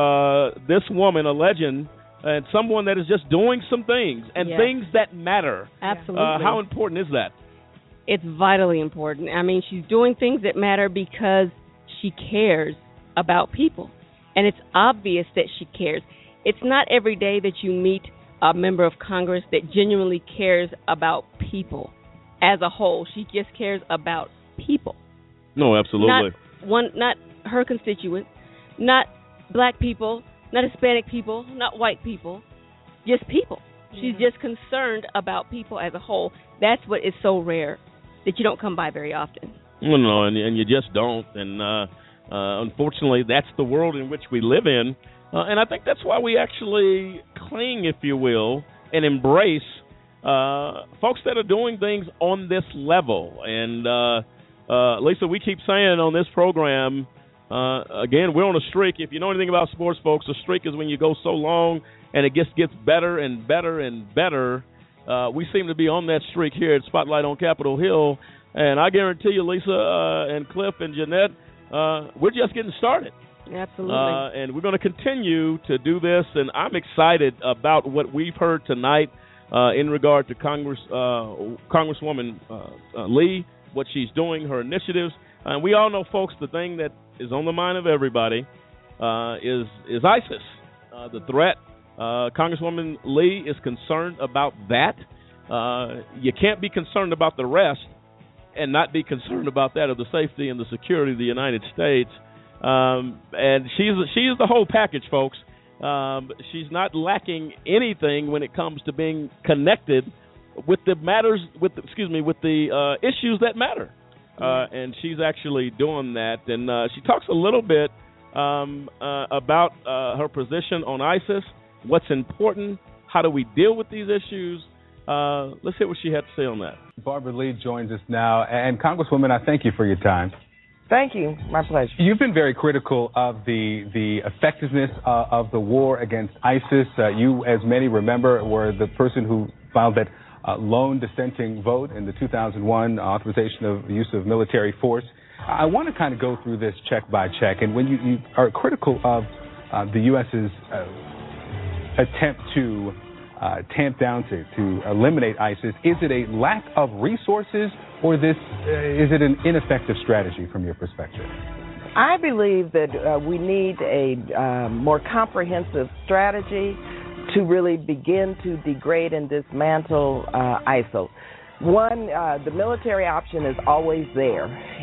uh, this woman, a legend, and someone that is just doing some things and yes. things that matter. Absolutely. Uh, how important is that? It's vitally important. I mean, she's doing things that matter because she cares about people. And it's obvious that she cares. It's not every day that you meet a member of Congress that genuinely cares about people as a whole. She just cares about people. No, absolutely. Not one, not her constituents, not black people, not Hispanic people, not white people, just people. She's mm-hmm. just concerned about people as a whole. That's what is so rare that you don't come by very often. No, no, and, and you just don't. And uh, uh, unfortunately, that's the world in which we live in. Uh, and I think that's why we actually cling, if you will, and embrace uh, folks that are doing things on this level. And, uh, uh, Lisa, we keep saying on this program, uh, again, we're on a streak. If you know anything about sports, folks, a streak is when you go so long and it just gets better and better and better. Uh, we seem to be on that streak here at Spotlight on Capitol Hill. And I guarantee you, Lisa uh, and Cliff and Jeanette, uh, we're just getting started. Absolutely. Uh, and we're going to continue to do this, and I'm excited about what we've heard tonight uh, in regard to Congress, uh, Congresswoman uh, uh, Lee, what she's doing, her initiatives. And we all know, folks, the thing that is on the mind of everybody uh, is is ISIS, uh, the threat. Uh, Congresswoman Lee is concerned about that. Uh, you can't be concerned about the rest and not be concerned about that of the safety and the security of the United States. Um, and she's she's the whole package, folks. Um, she's not lacking anything when it comes to being connected with the matters, with the, excuse me, with the uh, issues that matter. Uh, and she's actually doing that. And uh, she talks a little bit um, uh, about uh, her position on ISIS, what's important, how do we deal with these issues. Uh, let's hear what she had to say on that. Barbara Lee joins us now. And Congresswoman, I thank you for your time. Thank you. My pleasure. You've been very critical of the the effectiveness uh, of the war against ISIS. Uh, you, as many remember, were the person who filed that uh, lone dissenting vote in the two thousand one authorization of the use of military force. I want to kind of go through this check by check. And when you, you are critical of uh, the U S's uh, attempt to uh, tamp down, to, to eliminate ISIS, is it a lack of resources, or this uh, is it an ineffective strategy from your perspective? I believe that uh, we need a uh, more comprehensive strategy to really begin to degrade and dismantle uh, ISIL. One, uh, the military option is always there,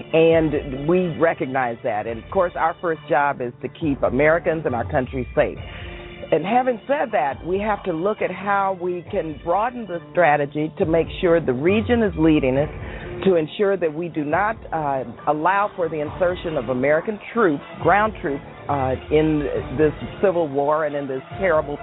and we recognize that. And, of course, our first job is to keep Americans and our country safe. And having said that, we have to look at how we can broaden the strategy to make sure the region is leading us, to ensure that we do not uh, allow for the insertion of American troops, ground troops, uh, in this civil war and in this terrible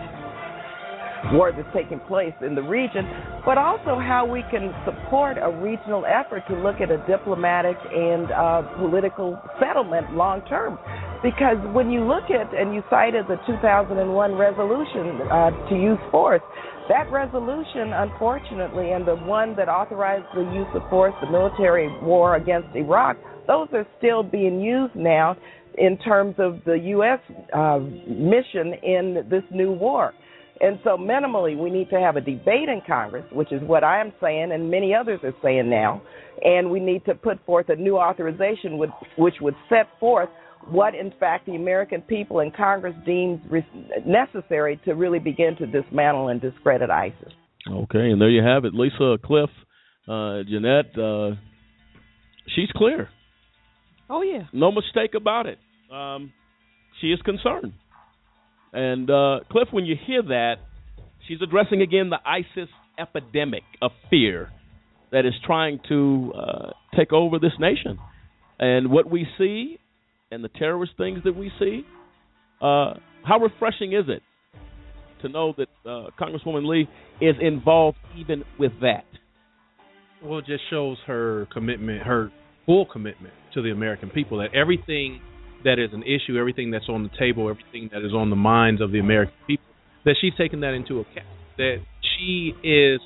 war that's taking place in the region, but also how we can support a regional effort to look at a diplomatic and uh, political settlement long term. Because when you look at, and you cited the two thousand one resolution uh, to use force, that resolution, unfortunately, and the one that authorized the use of force, the military war against Iraq, those are still being used now in terms of the U S uh, mission in this new war. And so minimally, we need to have a debate in Congress, which is what I am saying and many others are saying now, and we need to put forth a new authorization with, which would set forth what, in fact, the American people and Congress deems necessary to really begin to dismantle and discredit ISIS. Okay, and there you have it. Lisa, Cliff, uh, Jeanette, uh, she's clear. Oh, yeah. No mistake about it. Um, she is concerned. And, uh, Cliff, when you hear that, she's addressing again the ISIS epidemic of fear that is trying to uh, take over this nation. And what we see and the terrorist things that we see, uh, how refreshing is it to know that uh, Congresswoman Lee is involved even with that? Well, it just shows her commitment, her full commitment to the American people, that everything that is an issue, everything that's on the table, everything that is on the minds of the American people, that she's taken that into account, that she is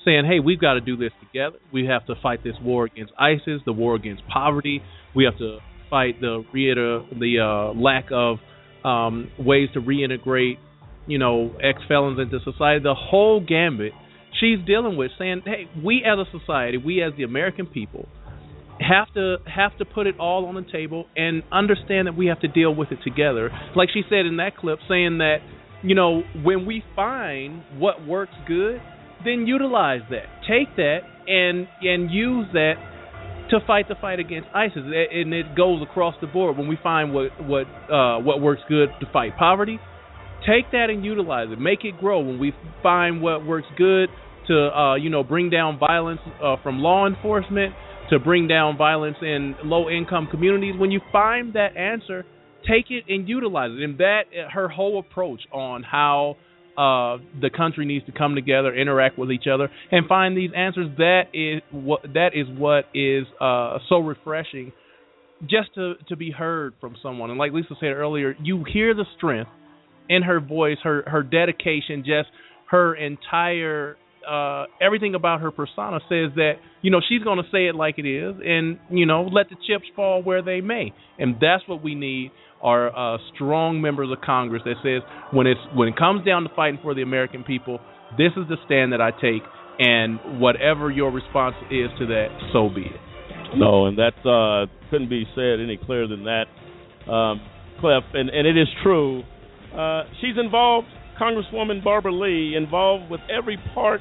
saying, hey, we've got to do this together. We have to fight this war against ISIS, the war against poverty. We have to fight the reiter- the uh, lack of um, ways to reintegrate, you know, ex-felons into society. The whole gambit she's dealing with, saying, hey, we as a society, we as the American people, have to have to put it all on the table and understand that we have to deal with it together. Like she said in that clip, saying that, you know, when we find what works good, then utilize that. Take that and and use that to fight the fight against ISIS. And it goes across the board. When we find what what uh, what works good to fight poverty, take that and utilize it. Make it grow. When we find what works good to uh, you know, bring down violence uh, from law enforcement, to bring down violence in low-income communities, when you find that answer, take it and utilize it. And that, her whole approach on how uh, the country needs to come together, interact with each other, and find these answers, that is what that is what is uh, so refreshing, just to, to be heard from someone. And like Lisa said earlier, you hear the strength in her voice, her, her dedication, just her entire... Uh, everything about her persona says that, you know, she's going to say it like it is, and, you know, let the chips fall where they may. And that's what we need, are uh, strong members of Congress that says, when it's when it comes down to fighting for the American people, this is the stand that I take, and whatever your response is to that, so be it. No, and that uh, couldn't be said any clearer than that, um, Cliff. And, and it is true. Uh, she's involved, Congresswoman Barbara Lee, involved with every part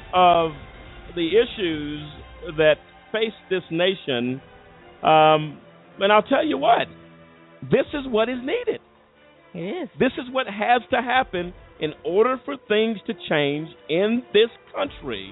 of the issues that face this nation. Um, and I'll tell you what, this is what is needed. It is. This is what has to happen in order for things to change in this country.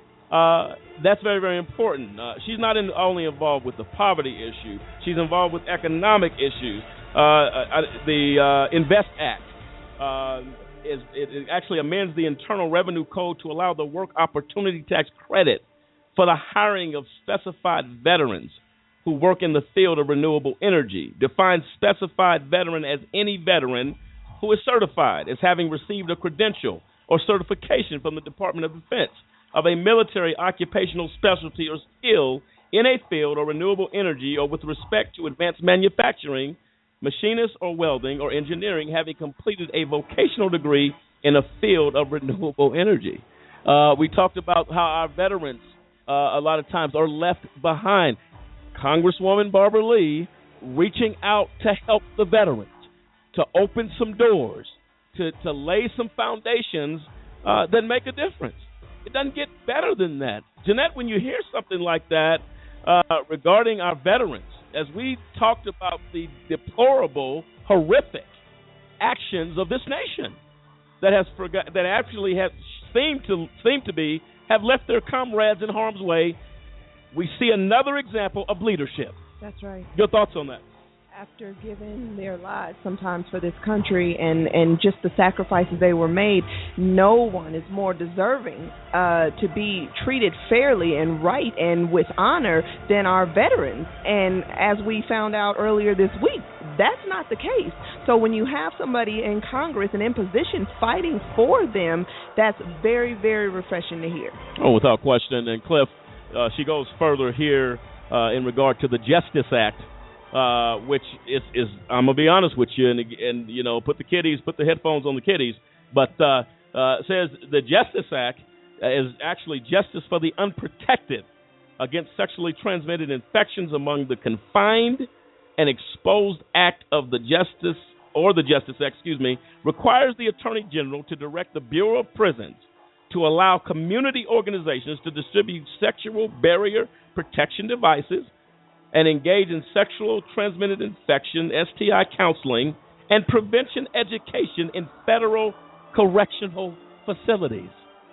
Uh, that's very, very important. Uh, she's not in, only involved with the poverty issue. She's involved with economic issues. Uh, uh, the uh, Invest Act. Uh, Is, it actually amends the Internal Revenue Code to allow the Work Opportunity Tax Credit for the hiring of specified veterans who work in the field of renewable energy. Defines specified veteran as any veteran who is certified as having received a credential or certification from the Department of Defense of a military occupational specialty or skill in a field of renewable energy, or with respect to advanced manufacturing, machinist or welding or engineering, having completed a vocational degree in a field of renewable energy. Uh, we talked about how our veterans uh, a lot of times are left behind. Congresswoman Barbara Lee reaching out to help the veterans, to open some doors, to, to lay some foundations uh, that make a difference. It doesn't get better than that. Jeanette, when you hear something like that uh, regarding our veterans, as we talked about the deplorable, horrific actions of this nation that has forgot, that actually have seemed to seem to be have left their comrades in harm's way, we see another example of leadership. That's right. Your thoughts on that? After giving their lives sometimes for this country, and, and just the sacrifices they were made, no one is more deserving uh, to be treated fairly and right and with honor than our veterans. And as we found out earlier this week, that's not the case. So when you have somebody in Congress and in position fighting for them, that's very, very refreshing to hear. Oh, without question. And Cliff, uh, she goes further here uh, in regard to the Justice Act. Uh, which is, is I'm gonna be honest with you, and, and you know, put the kiddies, put the headphones on the kiddies. But uh, uh, it says the Justice Act is actually justice for the unprotected against sexually transmitted infections among the confined and exposed act of the Justice or the Justice Act, excuse me, requires the Attorney General to direct the Bureau of Prisons to allow community organizations to distribute sexual barrier protection devices and engage in sexual transmitted infection, S T I counseling, and prevention education in federal correctional facilities.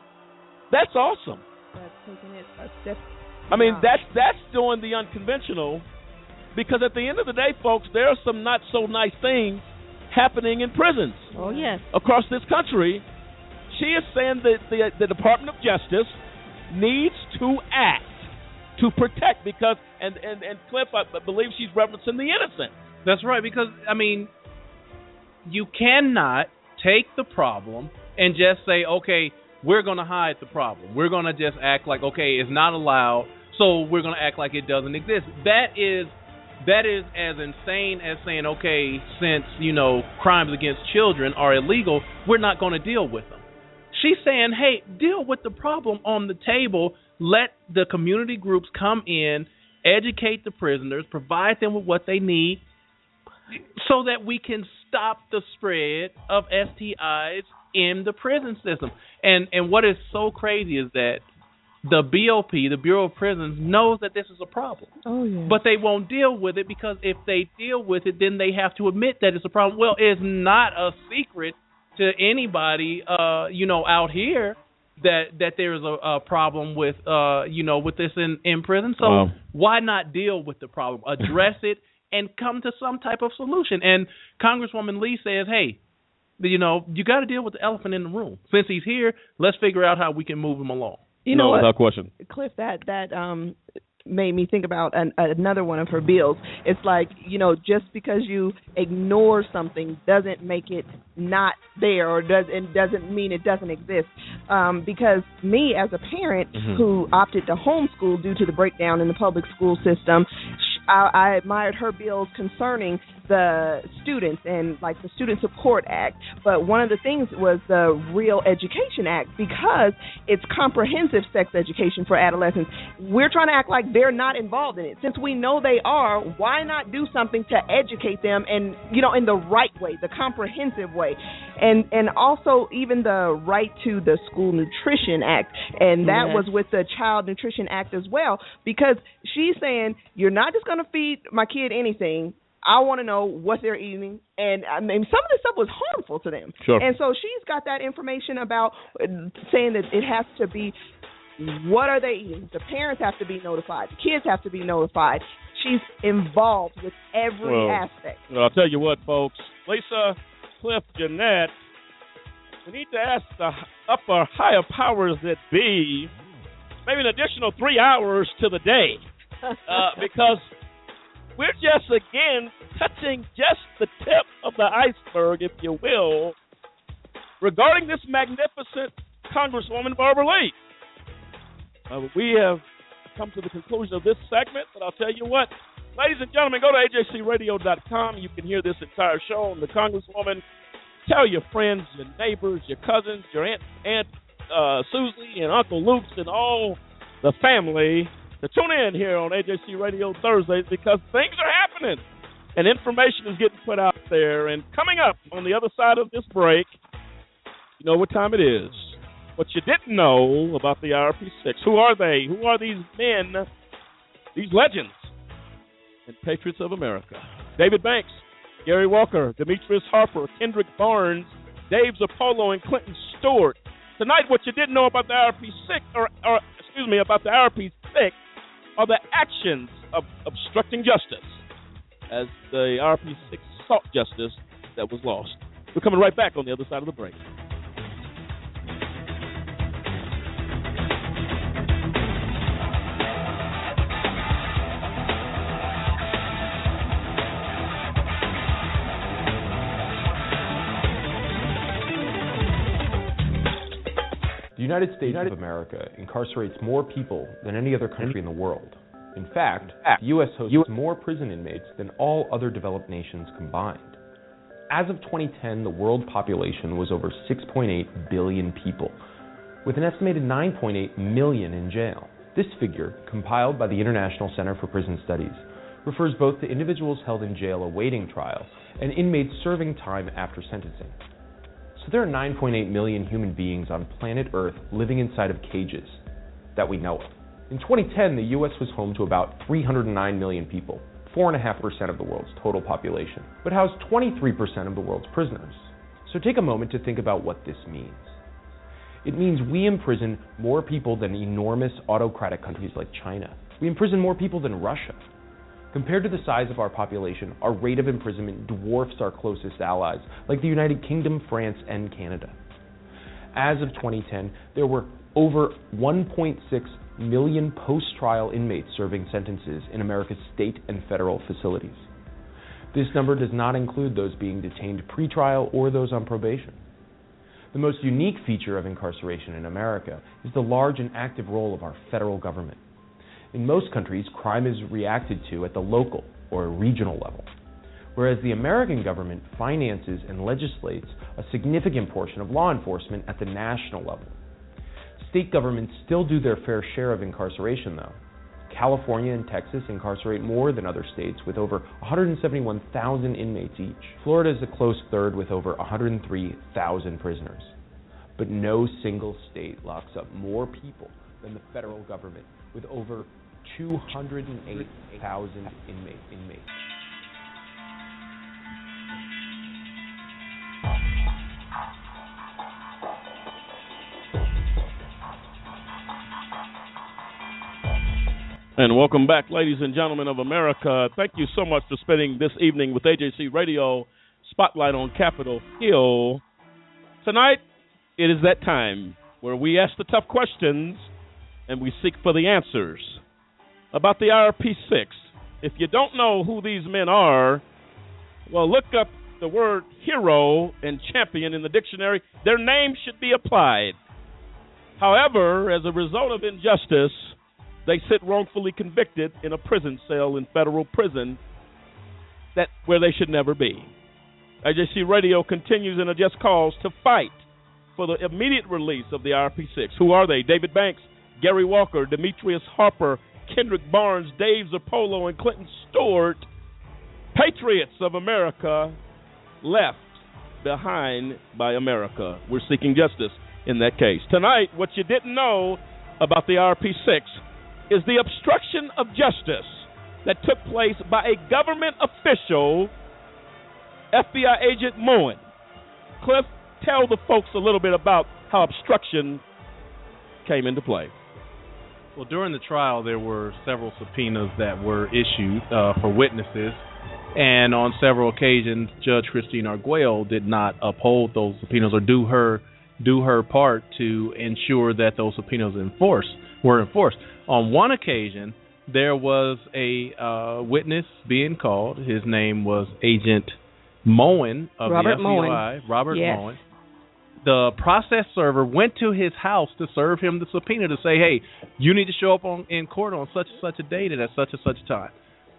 That's awesome. That's taking it a step I mean, that's that's doing the unconventional, because at the end of the day, folks, there are some not so nice things happening in prisons. Oh, yes. Across this country. She is saying that the, the Department of Justice needs to act to protect, because, and, and, and Cliff, I believe she's referencing the innocent. That's right, because, I mean, you cannot take the problem and just say, okay, we're going to hide the problem. We're going to just act like, okay, it's not allowed, so we're going to act like it doesn't exist. That is that is as insane as saying, okay, since, you know, crimes against children are illegal, we're not going to deal with them. She's saying, hey, deal with the problem on the table. Let the community groups come in, educate the prisoners, provide them with what they need so that we can stop the spread of S T Is in the prison system. And and what is so crazy is that the B O P, the Bureau of Prisons, knows that this is a problem. Oh, yeah. But they won't deal with it because if they deal with it, then they have to admit that it's a problem. Well, it's not a secret to anybody, uh, you know, out here that that there's a, a problem with, uh, you know, with this in, in prison. So Wow. why not deal with the problem, address it, and come to some type of solution? And Congresswoman Lee says, hey, you know, you got to deal with the elephant in the room. Since he's here, let's figure out how we can move him along. You know, no, what, without question. Cliff, that that um made me think about an, another one of her bills. It's like, you know, just because you ignore something doesn't make it not there, or does it doesn't mean it doesn't exist. Um, because me as a parent Mhm. who opted to homeschool due to the breakdown in the public school system, sh- I, I admired her bills concerning the students and like the Student Support Act. But one of the things was the Real Education Act, because it's comprehensive sex education for adolescents. We're trying to act like they're not involved in it. Since we know they are, why not do something to educate them, and, you know, in the right way, the comprehensive way? And and also even the Right to the School Nutrition Act, and that Yes. was with the Child Nutrition Act as well, because she's saying you're not just going to feed my kid anything. I want to know what they're eating, and I mean, some of this stuff was harmful to them. Sure. And so she's got that information about uh, saying that it has to be, what are they eating? The parents have to be notified. The kids have to be notified. She's involved with every Well, aspect. Well, I'll tell you what, folks. Lisa, Cliff, Jeanette, we need to ask the upper, higher powers that be maybe an additional three hours to the day, uh, because we're just, again, touching just the tip of the iceberg, if you will, regarding this magnificent Congresswoman Barbara Lee. Uh, we have come to the conclusion of this segment, but I'll tell you what, ladies and gentlemen, go to A J C radio dot com. You can hear this entire show on the Congresswoman. Tell your friends, your neighbors, your cousins, your Aunt, Aunt uh, Susie and Uncle Luke's and all the family to tune in here on A J C Radio Thursdays, because things are happening and information is getting put out there. And coming up on the other side of this break, you know what time it is. What you didn't know about the I R P six. Who are they? Who are these men, these legends and patriots of America? David Banks, Gary Walker, Demetrius Harper, Kendrick Barnes, Dave Zappolo, and Clinton Stewart. Tonight, what you didn't know about the I R P six, or, or excuse me, about the I R P six, are the actions of obstructing justice, as the I R P six sought justice that was lost. We're coming right back on the other side of the break. The United States of America incarcerates more people than any other country in the world. In fact, the U S hosts more prison inmates than all other developed nations combined. As of twenty ten, the world population was over six point eight billion people, with an estimated nine point eight million in jail. This figure, compiled by the International Center for Prison Studies, refers both to individuals held in jail awaiting trial and inmates serving time after sentencing. So there are nine point eight million human beings on planet Earth living inside of cages that we know of. In twenty ten, the U S was home to about three hundred nine million people, four point five percent of the world's total population, but housed twenty-three percent of the world's prisoners. So take a moment to think about what this means. It means we imprison more people than enormous autocratic countries like China. We imprison more people than Russia. Compared to the size of our population, our rate of imprisonment dwarfs our closest allies, like the United Kingdom, France, and Canada. As of twenty ten, there were over one point six million post-trial inmates serving sentences in America's state and federal facilities. This number does not include those being detained pre-trial or those on probation. The most unique feature of incarceration in America is the large and active role of our federal government. In most countries, crime is reacted to at the local or regional level, whereas the American government finances and legislates a significant portion of law enforcement at the national level. State governments still do their fair share of incarceration, though. California and Texas incarcerate more than other states with over one hundred seventy-one thousand inmates each. Florida is a close third with over one hundred three thousand prisoners. But no single state locks up more people than the federal government with over two hundred eight thousand inmate, inmates. And welcome back, ladies and gentlemen of America. Thank you so much for spending this evening with A J C Radio, Spotlight on Capitol Hill. Tonight, it is that time where we ask the tough questions and we seek for the answers. About the I R P six, if you don't know who these men are, well, look up the word hero and champion in the dictionary. Their names should be applied. However, as a result of injustice, they sit wrongfully convicted in a prison cell in federal prison that where they should never be. A J C Radio continues in a just cause to fight for the immediate release of the I R P six. Who are they? David Banks, Gary Walker, Demetrius Harper, Kendrick Barnes, Dave Zappolo, and Clinton Stewart, patriots of America left behind by America. We're seeking justice in that case. Tonight, what you didn't know about the I R P six is the obstruction of justice that took place by a government official, F B I agent Moen. Cliff, tell the folks a little bit about how obstruction came into play. Well, during the trial, there were several subpoenas that were issued uh, for witnesses, and on several occasions, Judge Christine Arguello did not uphold those subpoenas or do her do her part to ensure that those subpoenas enforced, were enforced. On one occasion, there was a uh, witness being called. His name was Agent Moen of Robert the F B I, Moen. Robert Yes. Moen. The process server went to his house to serve him the subpoena to say, hey, you need to show up on, in court on such and such a date and at such and such a time.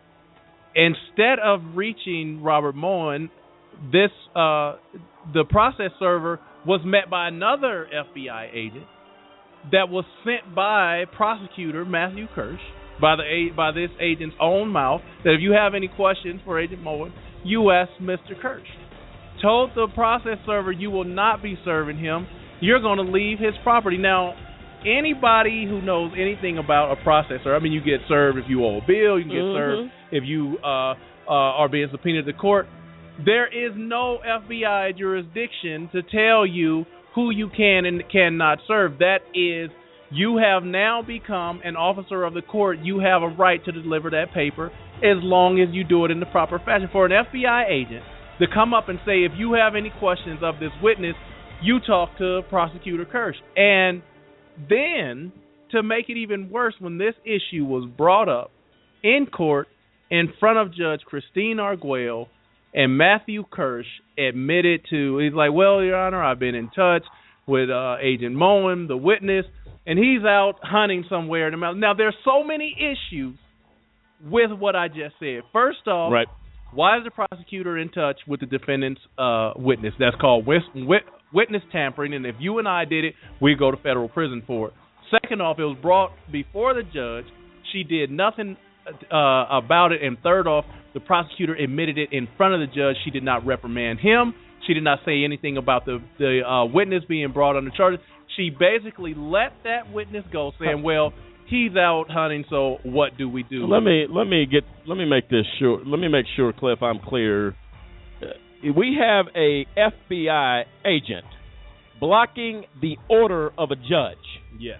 Instead of reaching Robert Moen, this uh, the process server was met by another F B I agent that was sent by prosecutor Matthew Kirsch, by the by this agent's own mouth, that if you have any questions for Agent Moen, you ask Mister Kirsch. Told the process server you will not be serving him. You're going to leave his property. Now, anybody who knows anything about a processor, I mean, you get served if you owe a bill, you can get Mm-hmm. served if you uh, uh, are being subpoenaed to court. There is no F B I jurisdiction to tell you who you can and cannot serve. That is, you have now become an officer of the court. You have a right to deliver that paper as long as you do it in the proper fashion. For an F B I agent to come up and say, if you have any questions of this witness, you talk to Prosecutor Kirsch. And then, to make it even worse, when this issue was brought up in court in front of Judge Christine Arguello, and Matthew Kirsch admitted to, he's like, well, Your Honor, I've been in touch with uh, Agent Moen, the witness, and he's out hunting somewhere in the mountains. Now, there's so many issues with what I just said. First off, right. Why is the prosecutor in touch with the defendant's uh, witness? That's called wis- wit- witness tampering, and if you and I did it, we go to federal prison for it. Second off, it was brought before the judge. She did nothing uh, about it. And third off, the prosecutor admitted it in front of the judge. She did not reprimand him. She did not say anything about the, the uh, witness being brought under charges. She basically let that witness go, saying, well, he's out hunting, so what do we do? Let me let me get let me make this sure. Let me make sure, Cliff, I'm clear. Uh, we have a F B I agent blocking the order of a judge. Yes.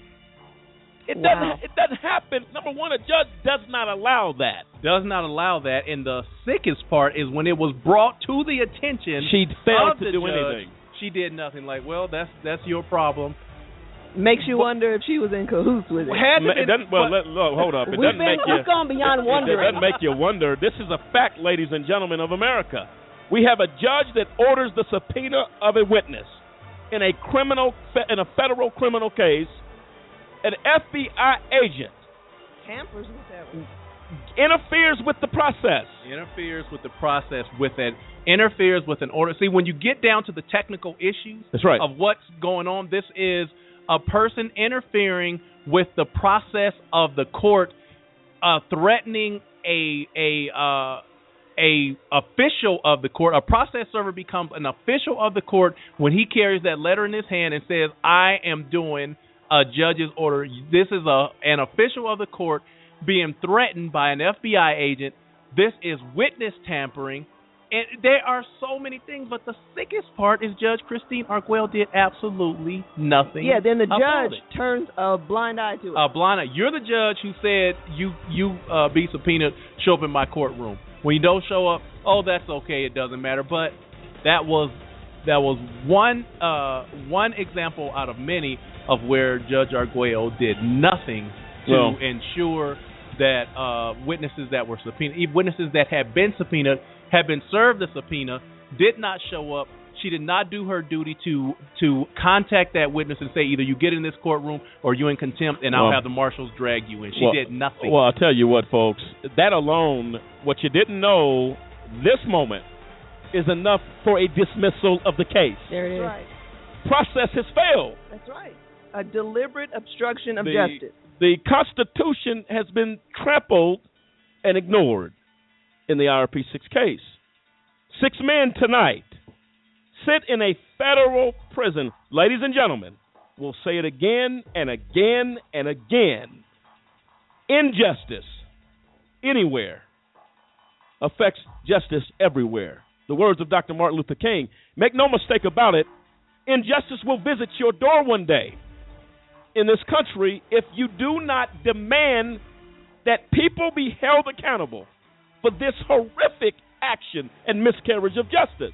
It Wow. doesn't it doesn't happen. Number one, a judge does not allow that. Does not allow that, and the sickest part is when it was brought to the attention she failed of to the do judge, anything. She did nothing. Like, well, that's that's your problem. Makes you wonder if she was in cahoots with it. Had to Ma- it be- doesn't, well, let, look, hold up. It We've doesn't been make you. we've gone beyond It wondering. doesn't make you wonder. This is a fact, ladies and gentlemen of America. We have a judge that orders the subpoena of a witness. in a criminal in a federal criminal case, an F B I agent tampers with that. Interferes with the process. Interferes with the process with it. Interferes with an order. See, when you get down to the technical issues That's right. of what's going on, this is a person interfering with the process of the court, uh, threatening a a uh, a official of the court. A process server becomes an official of the court when he carries that letter in his hand and says, "I am doing a judge's order." This is a an official of the court being threatened by an F B I agent. This is witness tampering. And there are so many things, but the sickest part is Judge Christine Arguello did absolutely nothing. Yeah, then the about judge it. turns a blind eye to it. A blind eye. You're the judge who said you you uh, be subpoenaed, show up in my courtroom. When you don't show up, oh, that's okay, it doesn't matter. But that was that was one uh, one example out of many of where Judge Arguello did nothing to well, ensure that uh, witnesses that were subpoenaed, witnesses that had been subpoenaed, had been served a subpoena, did not show up. She did not do her duty to to contact that witness and say either you get in this courtroom or you in contempt and well, I'll have the marshals drag you in. She well, did nothing. Well, I'll tell you what, folks. That alone, what you didn't know this moment, is enough for a dismissal of the case. There it is. Right. Process has failed. That's right. A deliberate obstruction of the, justice. The Constitution has been trampled and ignored in the I R P six case. Six men tonight sit in a federal prison. Ladies and gentlemen, we'll say it again and again and again. Injustice anywhere affects justice everywhere. The words of Doctor Martin Luther King. Make no mistake about it, injustice will visit your door one day in this country if you do not demand that people be held accountable for this horrific action and miscarriage of justice.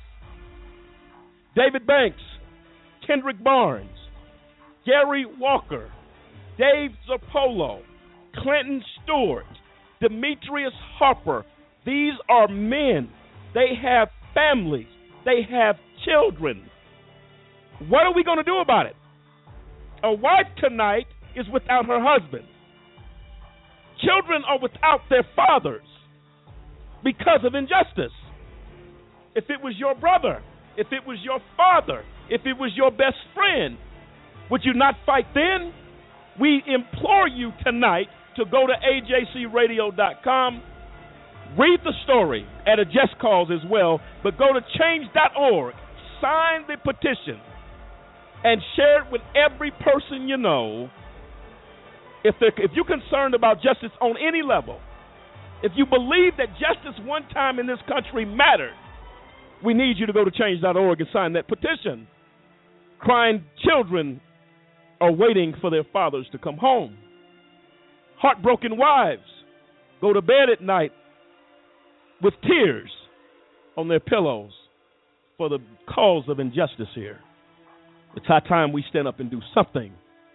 David Banks, Kendrick Barnes, Gary Walker, Dave Zerpolo, Clinton Stewart, Demetrius Harper. These are men. They have families. They have children. What are we going to do about it? A wife tonight is without her husband. Children are without their fathers because of injustice. If it was your brother, if it was your father, if it was your best friend, would you not fight then? We implore you tonight to go to A J C radio dot com, read the story at a Just Cause as well, but go to change dot org, sign the petition, and share it with every person you know. If, if you're concerned about justice on any level, if you believe that justice one time in this country mattered, we need you to go to change dot org and sign that petition. Crying children are waiting for their fathers to come home. Heartbroken wives go to bed at night with tears on their pillows for the cause of injustice here. It's high time we stand up and do something.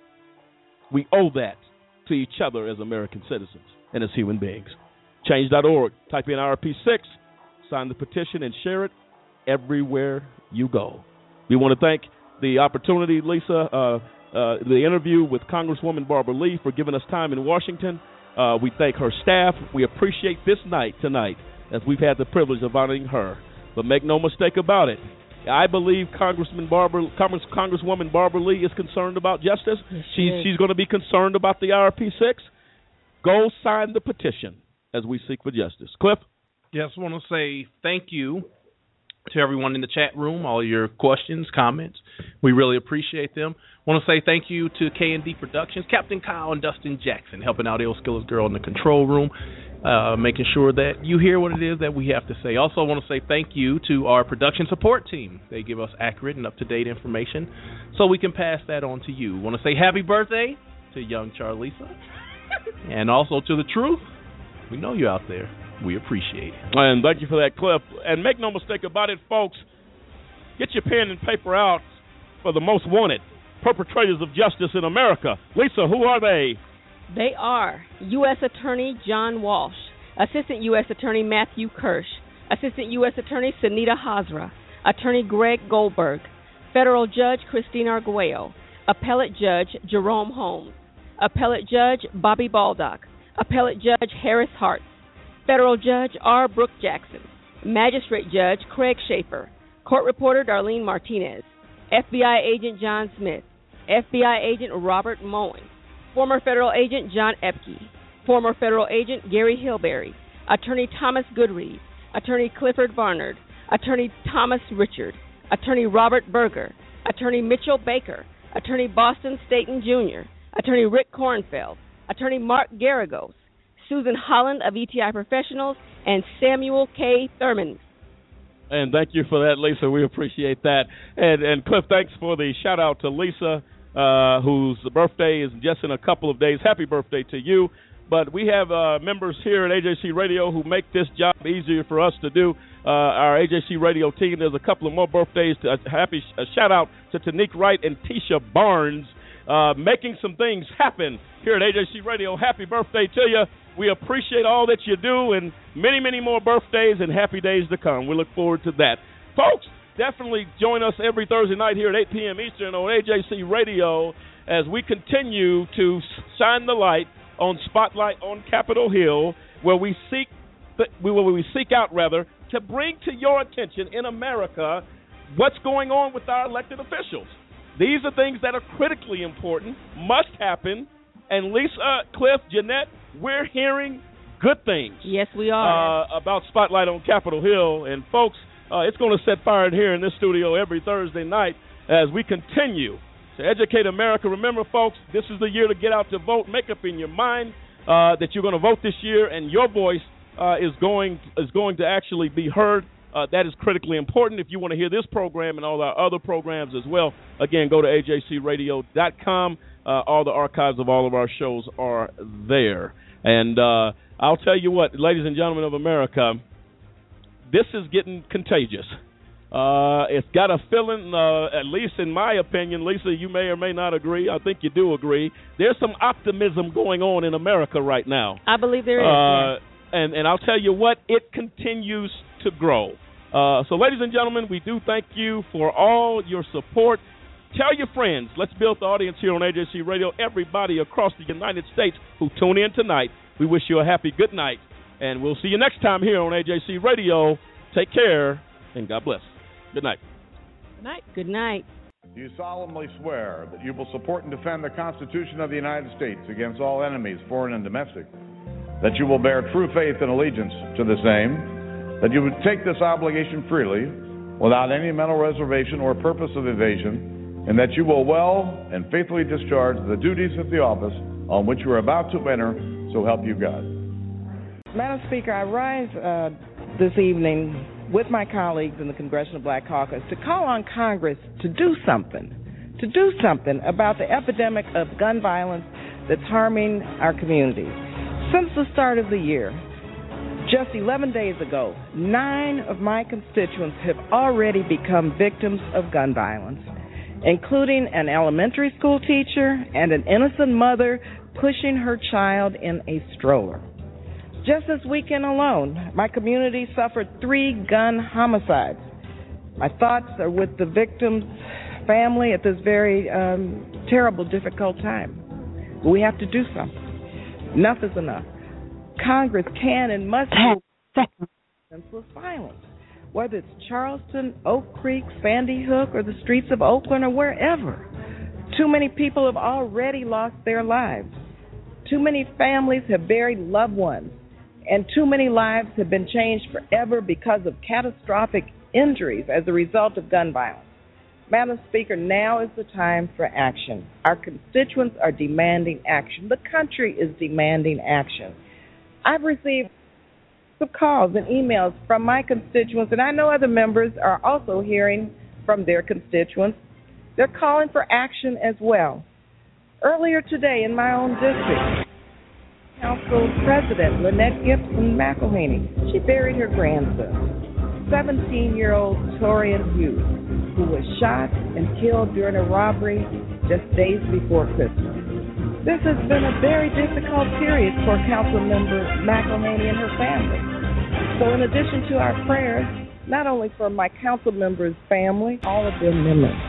We owe that to each other as American citizens and as human beings. change dot org. Type in I R P six, sign the petition, and share it everywhere you go. We want to thank the opportunity, Lisa, uh, uh, the interview with Congresswoman Barbara Lee for giving us time in Washington. Uh, we thank her staff. We appreciate this night tonight as we've had the privilege of honoring her. But make no mistake about it, I believe Congressman Barbara, Congress, Congresswoman Barbara Lee is concerned about justice. Yes, she she's is. she's going to be concerned about the I R P six. Go sign the petition as we seek for justice. Cliff? Yes, I want to say thank you to everyone in the chat room, all your questions, comments. We really appreciate them. I want to say thank you to K and D Productions, Captain Kyle and Dustin Jackson, helping out Il Skiller's Girl in the control room, uh, making sure that you hear what it is that we have to say. Also, I want to say thank you to our production support team. They give us accurate and up-to-date information so we can pass that on to you. I want to say happy birthday to young Charlisa, and also to the truth. We know you're out there. We appreciate it. And thank you for that, Cliff. And make no mistake about it, folks, get your pen and paper out for the most wanted perpetrators of justice in America. Lisa, who are they? They are U S Attorney John Walsh, Assistant U S Attorney Matthew Kirsch, Assistant U S Attorney Sunita Hazra, Attorney Greg Goldberg, Federal Judge Christine Arguello, Appellate Judge Jerome Holmes, Appellate Judge Bobby Baldock, Appellate Judge Harris Hart, Federal Judge R. Brooke Jackson, Magistrate Judge Craig Schaefer, Court Reporter Darlene Martinez, F B I Agent John Smith, F B I Agent Robert Moen, former Federal Agent John Epke, former Federal Agent Gary Hilberry, Attorney Thomas Goodread, Attorney Clifford Barnard, Attorney Thomas Richard, Attorney Robert Berger, Attorney Mitchell Baker, Attorney Boston Staten Junior, Attorney Rick Kornfeld, Attorney Mark Garagos, Susan Holland of E T I Professionals, and Samuel K. Thurman. And thank you for that, Lisa. We appreciate that. And, and Cliff, thanks for the shout-out to Lisa, uh, whose birthday is just in a couple of days. Happy birthday to you. But we have uh, members here at A J C Radio who make this job easier for us to do. Uh, our A J C Radio team, there's a couple of more birthdays. To, uh, happy a shout-out to Tanique Wright and Tisha Barnes, uh, making some things happen here at A J C Radio. Happy birthday to you. We appreciate all that you do, and many, many more birthdays and happy days to come. We look forward to that. Folks, definitely join us every Thursday night here at eight p.m. Eastern on A J C Radio as we continue to shine the light on Spotlight on Capitol Hill, where we seek, where we seek out, rather, to bring to your attention in America what's going on with our elected officials. These are things that are critically important, must happen, and Lisa, Cliff, Jeanette, we're hearing good things. Yes, we are. Uh, about Spotlight on Capitol Hill. And, folks, uh, it's going to set fire in here in this studio every Thursday night as we continue to educate America. Remember, folks, this is the year to get out to vote. Make up in your mind uh, that you're going to vote this year, and your voice uh, is going is going to actually be heard. Uh, that is critically important. If you want to hear this program and all our other programs as well, again, go to A J C radio dot com. Uh, all the archives of all of our shows are there. And uh, I'll tell you what, ladies and gentlemen of America, this is getting contagious. Uh, it's got a feeling, uh, at least in my opinion, Lisa, you may or may not agree. I think you do agree. There's some optimism going on in America right now. I believe there is. Uh, yes. and, and I'll tell you what, it continues to grow. Uh, so, ladies and gentlemen, we do thank you for all your support. Tell your friends. Let's build the audience here on A J C Radio. Everybody across the United States who tune in tonight, we wish you a happy good night. And we'll see you next time here on A J C Radio. Take care, and God bless. Good night. Good night. Good night. Do you solemnly swear that you will support and defend the Constitution of the United States against all enemies, foreign and domestic, that you will bear true faith and allegiance to the same, that you would take this obligation freely, without any mental reservation or purpose of evasion, and that you will well and faithfully discharge the duties of the office on which you are about to enter, so help you God? Madam Speaker, I rise uh, this evening with my colleagues in the Congressional Black Caucus to call on Congress to do something, to do something about the epidemic of gun violence that's harming our communities. Since the start of the year, just eleven days ago, nine of my constituents have already become victims of gun violence, including an elementary school teacher and an innocent mother pushing her child in a stroller. Just this weekend alone, my community suffered three gun homicides. My thoughts are with the victim's family at this very um, terrible, difficult time. But we have to do something. Enough is enough. Congress can and must do senseless violence, whether it's Charleston, Oak Creek, Sandy Hook, or the streets of Oakland, or wherever. Too many people have already lost their lives. Too many families have buried loved ones. And too many lives have been changed forever because of catastrophic injuries as a result of gun violence. Madam Speaker, now is the time for action. Our constituents are demanding action. The country is demanding action. I've received some calls and emails from my constituents, and I know other members are also hearing from their constituents. They're calling for action as well. Earlier today in my own district, Council President Lynette Gibson McElhaney, she buried her grandson, seventeen-year-old Torian Hughes, who was shot and killed during a robbery just days before Christmas. This has been a very difficult period for Council Member McElhaney and her family. So in addition to our prayers, not only for my council members' family, all of their members,